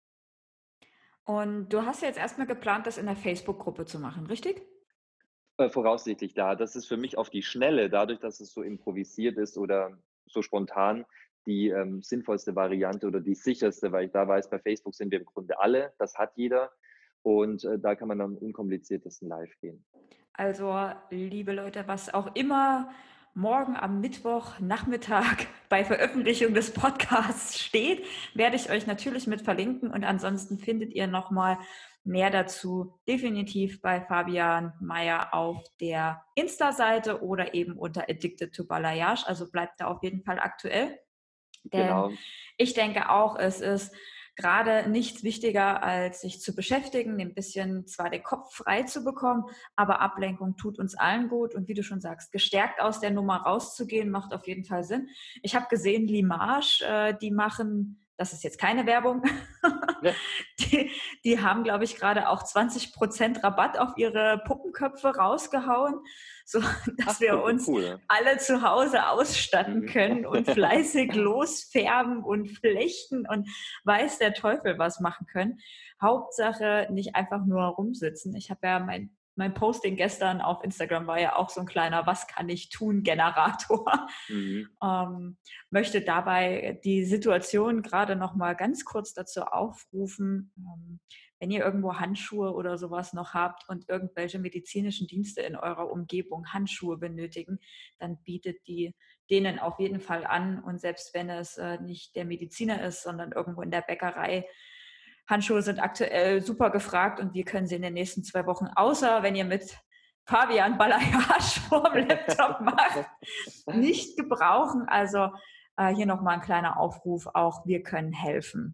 Speaker 1: Und du hast ja jetzt erstmal geplant, das in der Facebook-Gruppe zu machen, richtig?
Speaker 2: Äh, voraussichtlich da. Das ist für mich auf die Schnelle, dadurch, dass es so improvisiert ist oder so spontan, die, ähm, sinnvollste Variante oder die sicherste, weil ich da weiß, bei Facebook sind wir im Grunde alle, das hat jeder und, äh, da kann man am unkompliziertesten live gehen.
Speaker 1: Also, liebe Leute, was auch immer morgen am Mittwochnachmittag bei Veröffentlichung des Podcasts steht, werde ich euch natürlich mit verlinken und ansonsten findet ihr noch mal mehr dazu definitiv bei Fabian Meyer auf der Insta-Seite oder eben unter Addicted to Balayage. Also bleibt da auf jeden Fall aktuell. Denn
Speaker 2: Genau,
Speaker 1: ich denke auch, es ist gerade nichts wichtiger, als sich zu beschäftigen, ein bisschen zwar den Kopf frei zu bekommen, aber Ablenkung tut uns allen gut. Und wie du schon sagst, gestärkt aus der Nummer rauszugehen, macht auf jeden Fall Sinn. Ich habe gesehen, Limage, äh, die machen, das ist jetzt keine Werbung,
Speaker 2: ne?
Speaker 1: die, die haben, glaube ich, gerade auch zwanzig Prozent Rabatt auf ihre Puppenköpfe rausgehauen, so dass
Speaker 2: Ach,
Speaker 1: wir
Speaker 2: gucke,
Speaker 1: uns
Speaker 2: cool.
Speaker 1: alle zu Hause ausstatten
Speaker 2: Mhm.
Speaker 1: können und fleißig losfärben und flechten und weiß der Teufel was machen können. Hauptsache nicht einfach nur rumsitzen. Ich habe ja mein mein Posting gestern auf Instagram war ja auch so ein kleiner Was kann ich tun Generator.
Speaker 2: Mhm.
Speaker 1: Ähm, möchte dabei die Situation gerade noch mal ganz kurz dazu aufrufen, ähm, wenn ihr irgendwo Handschuhe oder sowas noch habt und irgendwelche medizinischen Dienste in eurer Umgebung Handschuhe benötigen, dann bietet die denen auf jeden Fall an. Und selbst wenn es äh, nicht der Mediziner ist, sondern irgendwo in der Bäckerei, Handschuhe sind aktuell super gefragt und wir können sie in den nächsten zwei Wochen, außer wenn ihr mit Fabian Balayage vorm Laptop macht, nicht gebrauchen. Also äh, hier nochmal ein kleiner Aufruf, auch wir können helfen.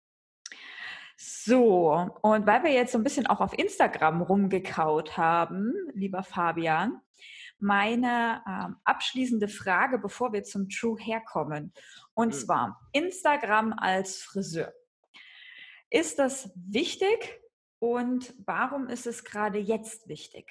Speaker 1: So, und weil wir jetzt so ein bisschen auch auf Instagram rumgekaut haben, lieber Fabian, meine ähm, abschließende Frage, bevor wir zum True Hair kommen. Und
Speaker 2: Hm.
Speaker 1: zwar Instagram als Friseur. Ist das wichtig und warum ist es gerade jetzt wichtig?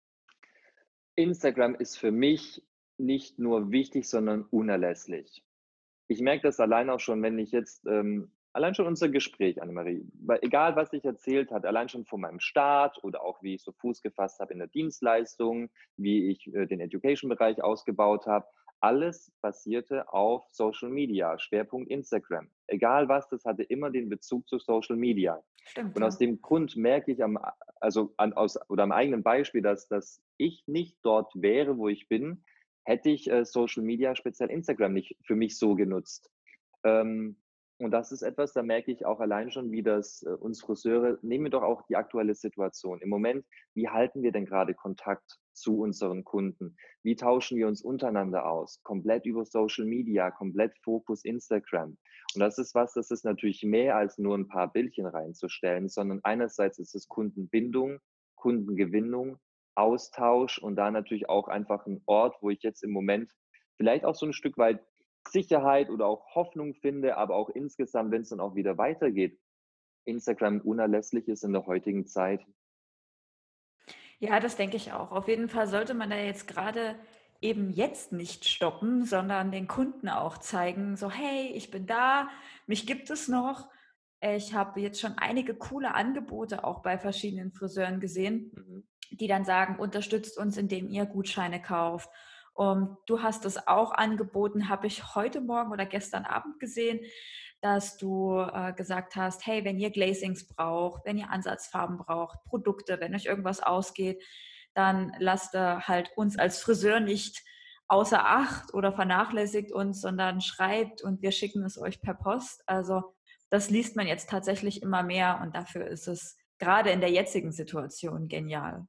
Speaker 2: Instagram ist für mich nicht nur wichtig, sondern unerlässlich. Ich merke das allein auch schon, wenn ich jetzt ähm, allein schon unser Gespräch, Annemarie, weil egal was ich erzählt habe, allein schon von meinem Start oder auch wie ich so Fuß gefasst habe in der Dienstleistung, wie ich äh, den Education-Bereich ausgebaut habe, alles basierte auf Social Media, Schwerpunkt Instagram. Egal was, das hatte immer den Bezug zu Social Media.
Speaker 1: Stimmt,
Speaker 2: Und aus
Speaker 1: ja.
Speaker 2: dem Grund merke ich am, also an, aus, oder am eigenen Beispiel, dass, dass ich nicht dort wäre, wo ich bin, hätte ich äh, Social Media, speziell Instagram, nicht für mich so genutzt. Ähm, und das ist etwas, da merke ich auch allein schon, wie das äh, uns Friseure, nehmen wir doch auch die aktuelle Situation. Im Moment, wie halten wir denn gerade Kontakt zu unseren Kunden? Wie tauschen wir uns untereinander aus? Komplett über Social Media, komplett Fokus Instagram. Und das ist was, das ist natürlich mehr als nur ein paar Bildchen reinzustellen, sondern einerseits ist es Kundenbindung, Kundengewinnung, Austausch und da natürlich auch einfach ein Ort, wo ich jetzt im Moment vielleicht auch so ein Stück weit Sicherheit oder auch Hoffnung finde, aber auch insgesamt, wenn es dann auch wieder weitergeht, Instagram unerlässlich ist in der heutigen Zeit.
Speaker 1: Ja, das denke ich auch. Auf jeden Fall sollte man da jetzt gerade eben jetzt nicht stoppen, sondern den Kunden auch zeigen, so hey, ich bin da, mich gibt es noch. Ich habe jetzt schon einige coole Angebote auch bei verschiedenen Friseuren gesehen,
Speaker 2: Mhm.
Speaker 1: die dann sagen, unterstützt uns, indem ihr Gutscheine kauft. Und du hast es auch angeboten, habe ich heute Morgen oder gestern Abend gesehen, dass du äh, gesagt hast, hey, wenn ihr Glazings braucht, wenn ihr Ansatzfarben braucht, Produkte, wenn euch irgendwas ausgeht, dann lasst ihr halt uns als Friseur nicht außer Acht oder vernachlässigt uns, sondern schreibt und wir schicken es euch per Post. Also das liest man jetzt tatsächlich immer mehr und dafür ist es gerade in der jetzigen Situation genial.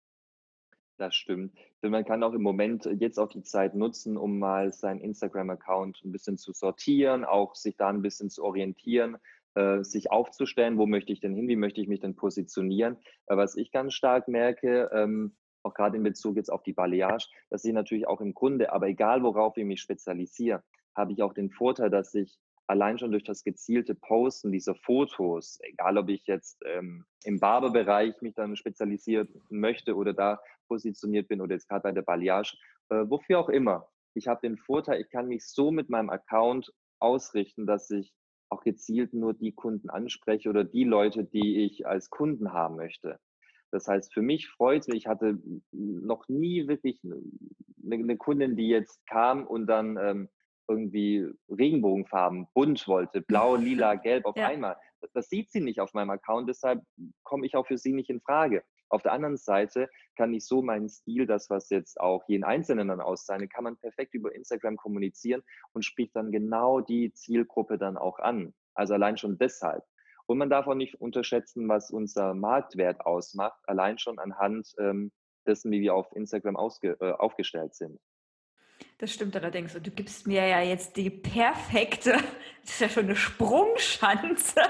Speaker 2: Das stimmt. Denn man kann auch im Moment jetzt auch die Zeit nutzen, um mal seinen Instagram-Account ein bisschen zu sortieren, auch sich da ein bisschen zu orientieren, äh, sich aufzustellen, wo möchte ich denn hin, wie möchte ich mich denn positionieren. Äh, was ich ganz stark merke, ähm, auch gerade in Bezug jetzt auf die Balayage, dass ich natürlich auch im Grunde, aber egal worauf ich mich spezialisiere, habe ich auch den Vorteil, dass ich allein schon durch das gezielte Posten dieser Fotos, egal ob ich jetzt ähm, im Barberbereich mich dann spezialisieren möchte oder da positioniert bin oder jetzt gerade bei der Balayage, äh, wofür auch immer. Ich habe den Vorteil, ich kann mich so mit meinem Account ausrichten, dass ich auch gezielt nur die Kunden anspreche oder die Leute, die ich als Kunden haben möchte. Das heißt, für mich freut mich, ich hatte noch nie wirklich eine, eine Kundin, die jetzt kam und dann ähm, irgendwie Regenbogenfarben, bunt wollte, blau, lila, gelb auf
Speaker 1: Ja.
Speaker 2: einmal. Das, das sieht sie nicht auf meinem Account, deshalb komme ich auch für sie nicht in Frage. Auf der anderen Seite kann ich so meinen Stil, das, was jetzt auch jeden Einzelnen dann auszeichnet, kann man perfekt über Instagram kommunizieren und spricht dann genau die Zielgruppe dann auch an. Also allein schon deshalb. Und man darf auch nicht unterschätzen, was unser Marktwert ausmacht, allein schon anhand ähm, dessen, wie wir auf Instagram ausge, äh, aufgestellt sind.
Speaker 1: Das stimmt allerdings. Und du gibst mir ja jetzt die perfekte, das ist ja schon eine Sprungschanze,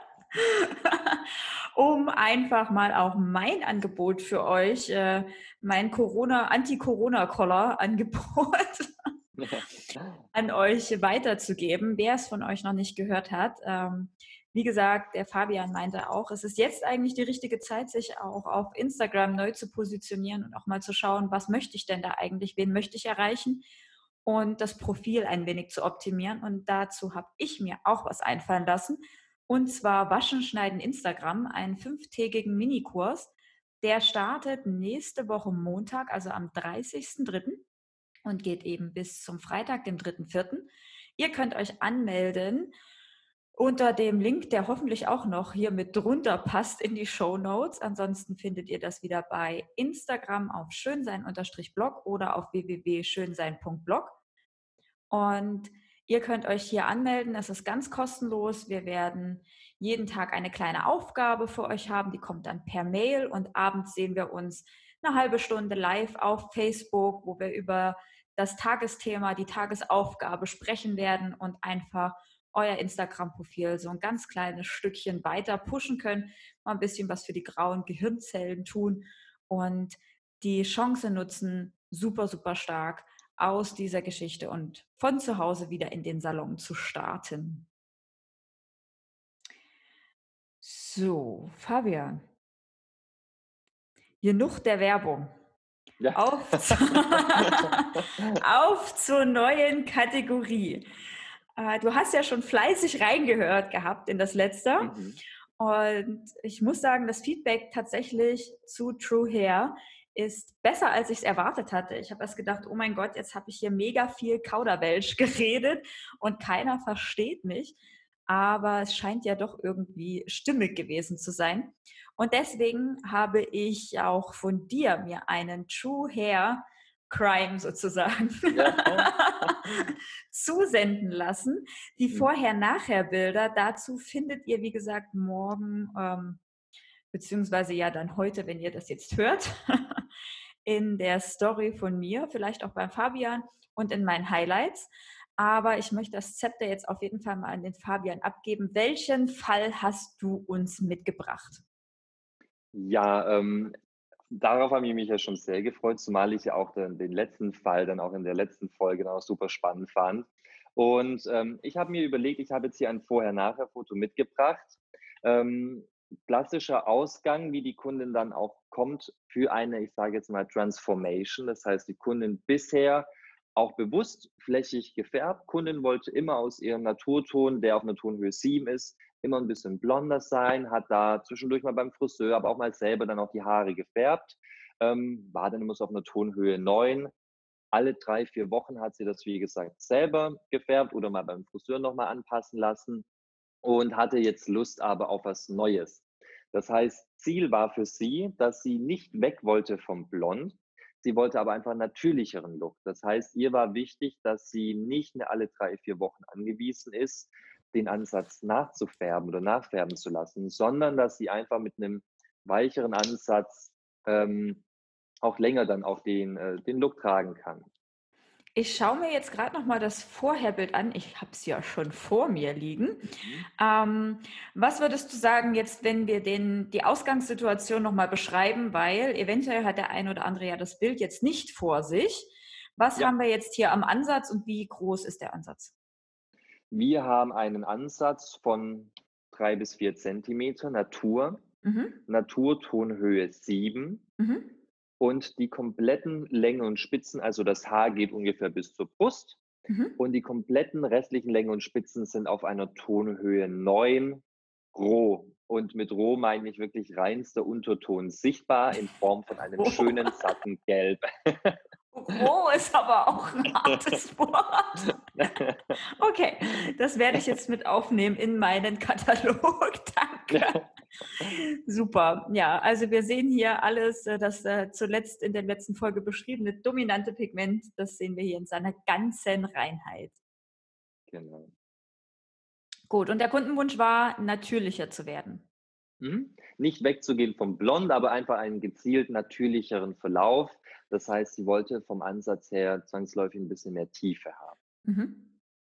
Speaker 1: um einfach mal auch mein Angebot für euch, äh, mein Corona, Anti-Corona-Collar-Angebot an euch weiterzugeben, wer es von euch noch nicht gehört hat. Ähm, wie gesagt, der Fabian meinte auch, es ist jetzt eigentlich die richtige Zeit, sich auch auf Instagram neu zu positionieren und auch mal zu schauen, was möchte ich denn da eigentlich, wen möchte ich erreichen und das Profil ein wenig zu optimieren. Und dazu habe ich mir auch was einfallen lassen. Und zwar Waschen, Schneiden, Instagram, einen fünftägigen Minikurs. Der startet nächste Woche Montag, also am dreißigsten dritten und geht eben bis zum Freitag, dem dritten vierten. Ihr könnt euch anmelden unter dem Link, der hoffentlich auch noch hier mit drunter passt in die Show Notes. Ansonsten findet ihr das wieder bei Instagram auf schönsein-blog oder auf w w w punkt schönsein punkt blog. Und ihr könnt euch hier anmelden. Es ist ganz kostenlos. Wir werden jeden Tag eine kleine Aufgabe für euch haben. Die kommt dann per Mail und abends sehen wir uns eine halbe Stunde live auf Facebook, wo wir über das Tagesthema, die Tagesaufgabe sprechen werden und einfach euer Instagram-Profil so ein ganz kleines Stückchen weiter pushen können, mal ein bisschen was für die grauen Gehirnzellen tun und die Chance nutzen, super, super stark aus dieser Geschichte und von zu Hause wieder in den Salon zu starten. So, Fabian, genug der Werbung.
Speaker 2: Ja.
Speaker 1: Auf, zu auf zur neuen Kategorie. Äh, du hast ja schon fleißig reingehört gehabt in das letzte.
Speaker 2: Mhm.
Speaker 1: Und ich muss sagen, das Feedback tatsächlich zu True Hair ist besser, als ich es erwartet hatte. Ich habe erst gedacht, oh mein Gott, jetzt habe ich hier mega viel Kauderwelsch geredet und keiner versteht mich. Aber es scheint ja doch irgendwie stimmig gewesen zu sein. Und deswegen habe ich auch von dir mir einen True Hair Crime sozusagen
Speaker 2: Ja.
Speaker 1: zusenden lassen. Die
Speaker 2: Mhm.
Speaker 1: Vorher-Nachher-Bilder dazu findet ihr, wie gesagt, morgen, ähm, beziehungsweise ja dann heute, wenn ihr das jetzt hört, in der Story von mir, vielleicht auch beim Fabian und in meinen Highlights. Aber ich möchte das Zepter jetzt auf jeden Fall mal an den Fabian abgeben. Welchen Fall hast du uns mitgebracht?
Speaker 2: Ja, ähm, darauf habe ich mich ja schon sehr gefreut, zumal ich ja auch den, den letzten Fall dann auch in der letzten Folge dann auch super spannend fand. Und ähm, ich habe mir überlegt, ich habe jetzt hier ein Vorher-Nachher-Foto mitgebracht. Ähm, Klassischer Ausgang, wie die Kundin dann auch kommt für eine, ich sage jetzt mal, Transformation. Das heißt, die Kundin bisher auch bewusst flächig gefärbt. Kundin wollte immer aus ihrem Naturton, der auf einer Tonhöhe sieben ist, immer ein bisschen blonder sein, hat da zwischendurch mal beim Friseur, aber auch mal selber dann auch die Haare gefärbt, ähm, war dann immer so auf einer Tonhöhe neun. Alle drei, vier Wochen hat sie das, wie gesagt, selber gefärbt oder mal beim Friseur nochmal anpassen lassen und hatte jetzt Lust aber auf was Neues. Das heißt, Ziel war für sie, dass sie nicht weg wollte vom Blond. Sie wollte aber einfach einen natürlicheren Look. Das heißt, ihr war wichtig, dass sie nicht mehr alle drei, vier Wochen angewiesen ist, den Ansatz nachzufärben oder nachfärben zu lassen, sondern dass sie einfach mit einem weicheren Ansatz ähm, auch länger dann auch den, äh, den Look tragen kann.
Speaker 1: Ich schaue mir jetzt gerade noch mal das Vorherbild an. Ich habe es ja schon vor mir liegen.
Speaker 2: Mhm.
Speaker 1: Ähm, was würdest du sagen jetzt, wenn wir den, die Ausgangssituation noch mal beschreiben, weil eventuell hat der ein oder andere ja das Bild jetzt nicht vor sich. Was
Speaker 2: Ja,
Speaker 1: haben wir jetzt hier am Ansatz und wie groß ist der Ansatz?
Speaker 2: wir haben einen Ansatz von drei bis vier Zentimeter Natur,
Speaker 1: Mhm.
Speaker 2: Naturtonhöhe sieben
Speaker 1: Mhm.
Speaker 2: und die kompletten Länge und Spitzen, also das Haar geht ungefähr bis zur Brust
Speaker 1: Mhm.
Speaker 2: und die kompletten restlichen Längen und Spitzen sind auf einer Tonhöhe neun roh. Und mit roh meine ich wirklich reinster Unterton sichtbar in Form von einem
Speaker 1: Roh.
Speaker 2: schönen, satten Gelb.
Speaker 1: Roh ist aber auch ein hartes Wort. Okay, das werde ich jetzt mit aufnehmen in meinen Katalog. Danke. Super. Ja, also wir sehen hier alles, äh, das äh, zuletzt in der letzten Folge beschriebene dominante Pigment, das sehen wir hier in seiner ganzen Reinheit.
Speaker 2: Genau.
Speaker 1: Gut, und der Kundenwunsch war, natürlicher zu werden.
Speaker 2: Mhm. Nicht wegzugehen vom Blond, aber einfach einen gezielt natürlicheren Verlauf. Das heißt, sie wollte vom Ansatz her zwangsläufig ein bisschen mehr Tiefe haben.
Speaker 1: Mhm.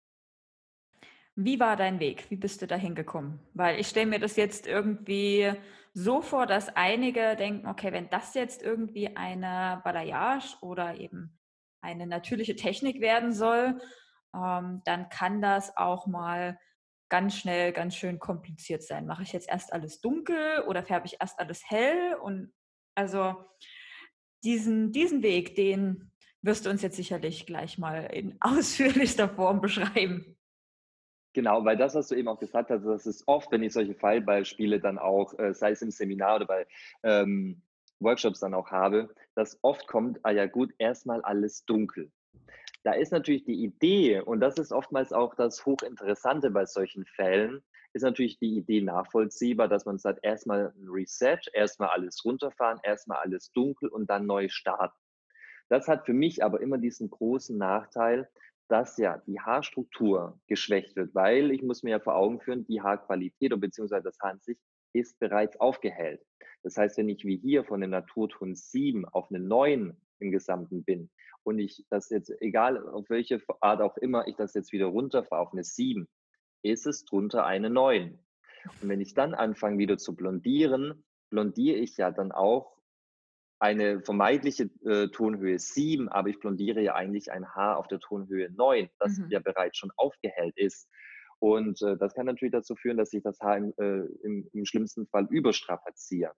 Speaker 1: Wie war dein Weg? Wie bist du da hingekommen? Weil ich stelle mir das jetzt irgendwie so vor, dass einige denken, okay, wenn das jetzt irgendwie eine Balayage oder eben eine natürliche Technik werden soll, ähm, dann kann das auch mal ganz schnell ganz schön kompliziert sein. Mache ich jetzt erst alles dunkel oder färbe ich erst alles hell? Und also diesen, diesen Weg, den wirst du uns jetzt sicherlich gleich mal in ausführlichster Form beschreiben.
Speaker 2: Genau, weil das, was du eben auch gesagt hast, das ist oft, wenn ich solche Fallbeispiele dann auch, äh, sei es im Seminar oder bei ähm, Workshops dann auch habe, dass oft kommt, ah ja gut, erstmal alles dunkel. Da ist natürlich die Idee, und das ist oftmals auch das Hochinteressante bei solchen Fällen, ist natürlich die Idee nachvollziehbar, dass man sagt, erstmal ein Reset, erstmal alles runterfahren, erstmal alles dunkel und dann neu starten. Das hat für mich aber immer diesen großen Nachteil, dass ja die Haarstruktur geschwächt wird, weil ich muss mir ja vor Augen führen, die Haarqualität oder beziehungsweise das Haar an sich ist bereits aufgehellt. Das heißt, wenn ich wie hier von dem Naturton sieben auf eine neun im Gesamten bin und ich das jetzt, egal auf welche Art auch immer, ich das jetzt wieder runterfahre auf eine sieben, ist es drunter eine neun. Und wenn ich dann anfange wieder zu blondieren, blondiere ich ja dann auch eine vermeintliche äh, Tonhöhe sieben, aber ich blondiere ja eigentlich ein Haar auf der Tonhöhe neun, das
Speaker 1: Mhm.
Speaker 2: ja bereits schon aufgehellt ist. Und äh, das kann natürlich dazu führen, dass ich das Haar im, äh, im, im schlimmsten Fall überstrapaziere.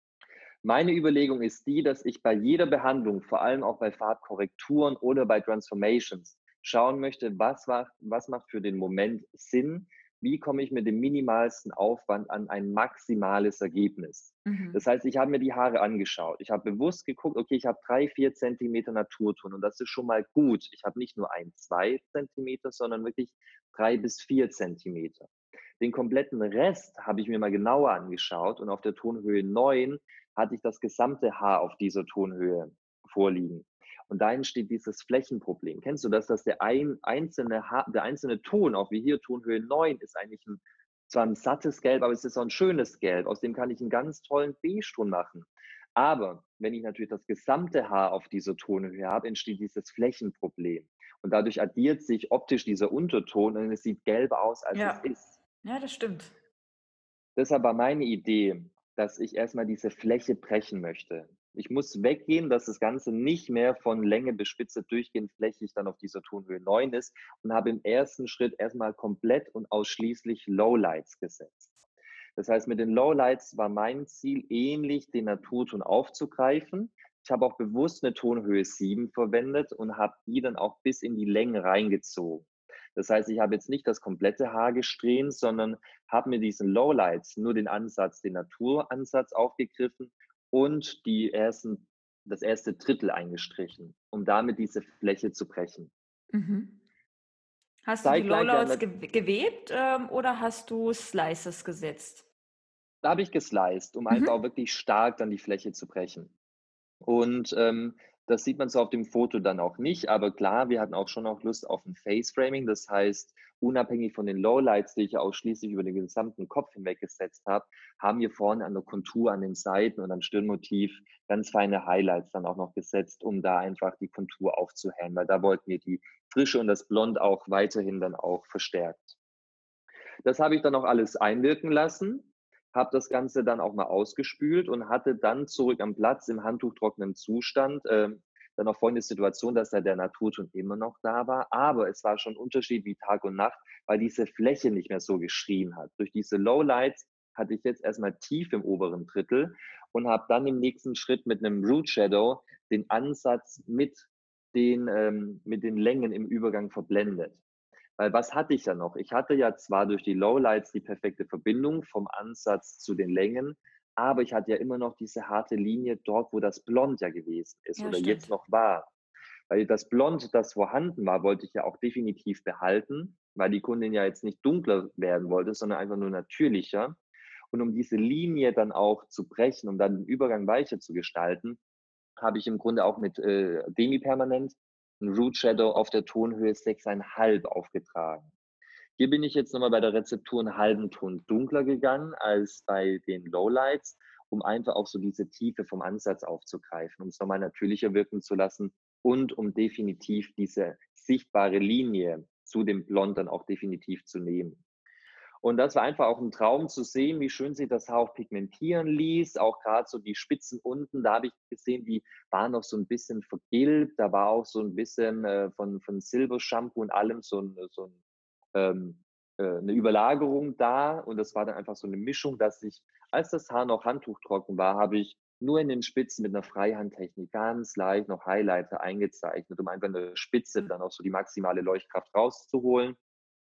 Speaker 2: Meine Überlegung ist die, dass ich bei jeder Behandlung, vor allem auch bei Farbkorrekturen oder bei Transformations, schauen möchte, was macht, was macht für den Moment Sinn, wie komme ich mit dem minimalsten Aufwand an ein maximales Ergebnis.
Speaker 1: Mhm.
Speaker 2: Das heißt, ich habe mir die Haare angeschaut. Ich habe bewusst geguckt, okay, ich habe drei, vier Zentimeter Naturton und das ist schon mal gut. Ich habe nicht nur ein, zwei Zentimeter, sondern wirklich drei bis vier Zentimeter. Den kompletten Rest habe ich mir mal genauer angeschaut und auf der Tonhöhe neun hatte ich das gesamte Haar auf dieser Tonhöhe vorliegen. Und da entsteht dieses Flächenproblem. Kennst du das, dass der ein, einzelne Haar, der einzelne Ton, auch wie hier Tonhöhe neun, ist eigentlich ein, zwar ein sattes Gelb, aber es ist auch ein schönes Gelb. Aus dem kann ich einen ganz tollen Beige-Ton machen. Aber wenn ich natürlich das gesamte Haar auf dieser Tonhöhe habe, entsteht dieses Flächenproblem. Und dadurch addiert sich optisch dieser Unterton und es sieht gelber aus, als es
Speaker 1: Ja.
Speaker 2: ist.
Speaker 1: Ja, das stimmt.
Speaker 2: Deshalb war meine Idee, dass ich erstmal diese Fläche brechen möchte. Ich muss weggehen, dass das Ganze nicht mehr von Länge bis Spitze durchgehend flächig dann auf dieser Tonhöhe neun ist und habe im ersten Schritt erstmal komplett und ausschließlich Lowlights gesetzt. Das heißt, mit den Lowlights war mein Ziel, ähnlich den Naturton aufzugreifen. Ich habe auch bewusst eine Tonhöhe sieben verwendet und habe die dann auch bis in die Länge reingezogen. Das heißt, ich habe jetzt nicht das komplette Haar gesträhnt, sondern habe mir diesen Lowlights nur den Ansatz, den Naturansatz aufgegriffen und die ersten, das erste Drittel eingestrichen, um damit diese Fläche zu brechen.
Speaker 1: Mhm. Hast du die
Speaker 2: Zeitgleich
Speaker 1: Lowlouts
Speaker 2: werden,
Speaker 1: ge gewebt, ähm, oder hast du Slices gesetzt?
Speaker 2: da habe ich gesliced, um einfach auch
Speaker 1: Mhm.
Speaker 2: wirklich stark dann die Fläche zu brechen. Und, ähm, das sieht man so auf dem Foto dann auch nicht, aber klar, wir hatten auch schon auch Lust auf ein Face Framing. Das heißt, unabhängig von den Lowlights, die ich ja ausschließlich über den gesamten Kopf hinweg gesetzt habe, haben wir vorne an der Kontur, an den Seiten und am Stirnmotiv ganz feine Highlights dann auch noch gesetzt, um da einfach die Kontur aufzuhellen, weil da wollten wir die Frische und das Blond auch weiterhin dann auch verstärkt. Das habe ich dann auch alles einwirken lassen, habe das Ganze dann auch mal ausgespült und hatte dann zurück am Platz im handtuchtrockenen Zustand ähm, dann auch folgende Situation, dass da der Naturton immer noch da war, aber es war schon ein Unterschied wie Tag und Nacht, weil diese Fläche nicht mehr so geschrien hat. Durch diese Lowlights hatte ich jetzt erstmal tief im oberen Drittel und habe dann im nächsten Schritt mit einem Root Shadow den Ansatz mit den, ähm, mit den Längen im Übergang verblendet. Weil was hatte ich ja noch? Ich hatte ja zwar durch die Lowlights die perfekte Verbindung vom Ansatz zu den Längen, aber ich hatte ja immer noch diese harte Linie dort, wo das Blond ja gewesen ist
Speaker 1: Ja,
Speaker 2: oder jetzt
Speaker 1: stimmt.
Speaker 2: noch war. Weil das Blond, das vorhanden war, wollte ich ja auch definitiv behalten, weil die Kundin ja jetzt nicht dunkler werden wollte, sondern einfach nur natürlicher. Und um diese Linie dann auch zu brechen, um dann den Übergang weicher zu gestalten, habe ich im Grunde auch mit äh, Demi-Permanent ein Root Shadow auf der Tonhöhe sechs Komma fünf aufgetragen. Hier bin ich jetzt nochmal bei der Rezeptur einen halben Ton dunkler gegangen als bei den Lowlights, um einfach auch so diese Tiefe vom Ansatz aufzugreifen, um es nochmal natürlicher wirken zu lassen und um definitiv diese sichtbare Linie zu dem Blond dann auch definitiv zu nehmen. Und das war einfach auch ein Traum zu sehen, wie schön sich das Haar auch pigmentieren ließ. Auch gerade so die Spitzen unten, da habe ich gesehen, die waren noch so ein bisschen vergilbt. Da war auch so ein bisschen äh, von, von Silbershampoo und allem so ein, so ein, ähm, äh, 'ne Überlagerung da. Und das war dann einfach so eine Mischung, dass ich, als das Haar noch handtuchtrocken war, habe ich nur in den Spitzen mit einer Freihandtechnik ganz leicht noch Highlighter eingezeichnet, um einfach in der Spitze dann auch so die maximale Leuchtkraft rauszuholen.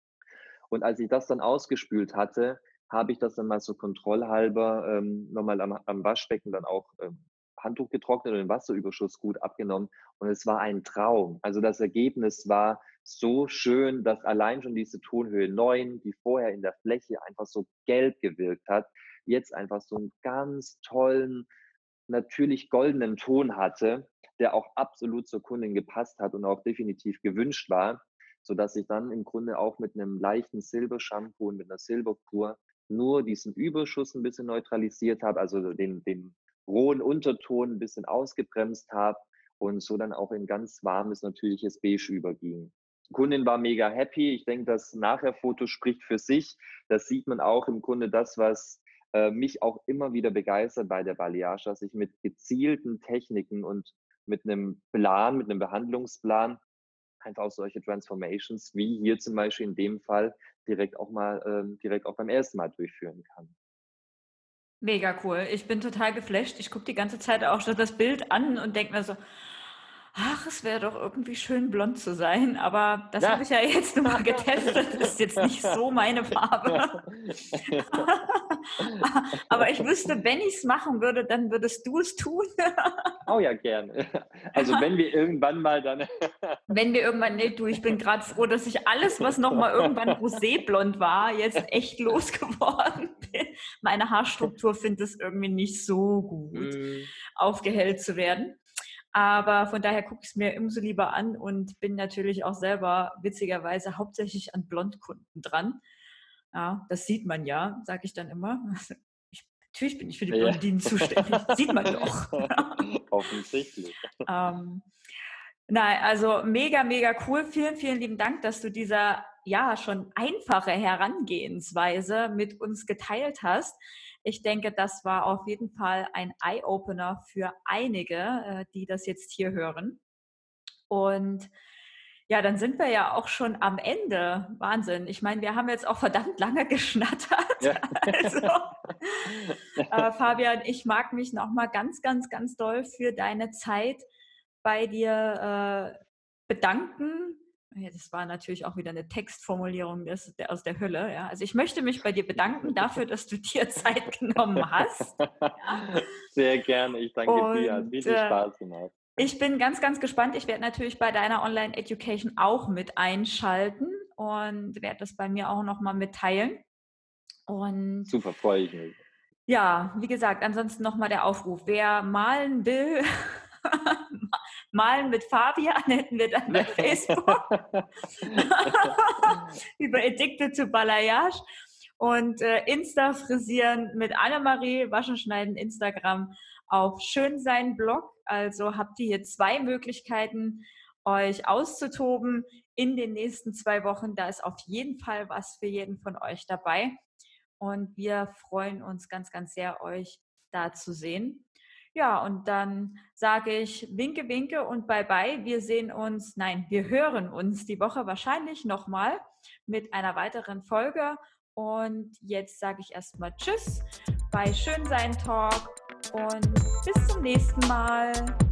Speaker 2: Und als ich das dann ausgespült hatte, habe ich das dann mal so kontrollhalber ähm, nochmal am, am Waschbecken dann auch ähm, Handtuch getrocknet und den Wasserüberschuss gut abgenommen. Und es war ein Traum. Also das Ergebnis war so schön, dass allein schon diese Tonhöhe neun, die vorher in der Fläche einfach so gelb gewirkt hat, jetzt einfach so einen ganz tollen, natürlich goldenen Ton hatte, der auch absolut zur Kundin gepasst hat und auch definitiv gewünscht war, sodass ich dann im Grunde auch mit einem leichten Silbershampoo und mit einer Silberkur nur diesen Überschuss ein bisschen neutralisiert habe, also den, den rohen Unterton ein bisschen ausgebremst habe und so dann auch in ganz warmes, natürliches Beige überging. Die Kundin war mega happy. Ich denke, das Nachher-Foto spricht für sich. Das sieht man auch im Grunde das, was äh, mich auch immer wieder begeistert bei der Balayage, dass ich mit gezielten Techniken und mit einem Plan, mit einem Behandlungsplan einfach auch solche Transformations wie hier zum Beispiel in dem Fall direkt auch mal ähm, direkt auch beim ersten Mal durchführen kann.
Speaker 1: Mega cool. Ich bin total geflasht. Ich gucke die ganze Zeit auch schon das Bild an und denke mir so, ach, es wäre doch irgendwie schön blond zu sein, aber das habe
Speaker 2: Ja.
Speaker 1: ich ja jetzt nur mal getestet. Das ist jetzt nicht so meine Farbe. Aber ich wüsste, wenn ich es machen würde, dann würdest du es tun.
Speaker 2: Oh ja, gerne. Also wenn wir irgendwann mal dann
Speaker 1: Wenn wir irgendwann, nee, du, ich bin gerade froh, dass ich alles, was noch mal irgendwann roséblond war, jetzt echt losgeworden bin. Meine Haarstruktur findet es irgendwie nicht so gut,
Speaker 2: mm,
Speaker 1: aufgehellt zu werden. Aber von daher gucke ich es mir umso lieber an und bin natürlich auch selber witzigerweise hauptsächlich an Blondkunden dran. Ja, das sieht man ja, sage ich dann immer. Ich, natürlich bin ich für die
Speaker 2: ja.
Speaker 1: Blondinen zuständig, sieht man doch.
Speaker 2: Offensichtlich.
Speaker 1: ähm, nein, also mega, mega cool. Vielen, vielen lieben Dank, dass du dieser ja schon einfache Herangehensweise mit uns geteilt hast. Ich denke, das war auf jeden Fall ein Eye-Opener für einige, äh, die das jetzt hier hören. Und ja, dann sind wir ja auch schon am Ende. Wahnsinn. Ich meine, wir haben jetzt auch verdammt lange geschnattert.
Speaker 2: Ja.
Speaker 1: Also, äh, Fabian, ich mag mich nochmal ganz, ganz, ganz doll für deine Zeit bei dir äh, bedanken. Ja, das war natürlich auch wieder eine Textformulierung des, der, aus der Hölle. Ja. Also ich möchte mich bei dir bedanken dafür, dass du dir Zeit genommen hast. Ja.
Speaker 2: Sehr gerne. Ich danke
Speaker 1: Und,
Speaker 2: dir. Hat richtig
Speaker 1: äh,
Speaker 2: Spaß gemacht.
Speaker 1: Ich bin ganz, ganz gespannt. Ich werde natürlich bei deiner Online-Education auch mit einschalten und werde das bei mir auch nochmal mitteilen. Und
Speaker 2: Super, freue ich mich.
Speaker 1: ja, wie gesagt, ansonsten nochmal der Aufruf. Wer malen will, malen mit Fabian hätten wir dann bei Facebook über Addicted to Balayage und äh, Insta frisieren mit Annemarie, Waschen, Schneiden, Instagram auf Schönsein Blog. Also habt ihr hier zwei Möglichkeiten, euch auszutoben in den nächsten zwei Wochen. Da ist auf jeden Fall was für jeden von euch dabei. Und wir freuen uns ganz, ganz sehr, euch da zu sehen. Ja, und dann sage ich winke, winke und bye, bye. Wir sehen uns, nein, wir hören uns die Woche wahrscheinlich nochmal mit einer weiteren Folge. Und jetzt sage ich erstmal Tschüss bei Schönsein Talk und bis zum nächsten Mal.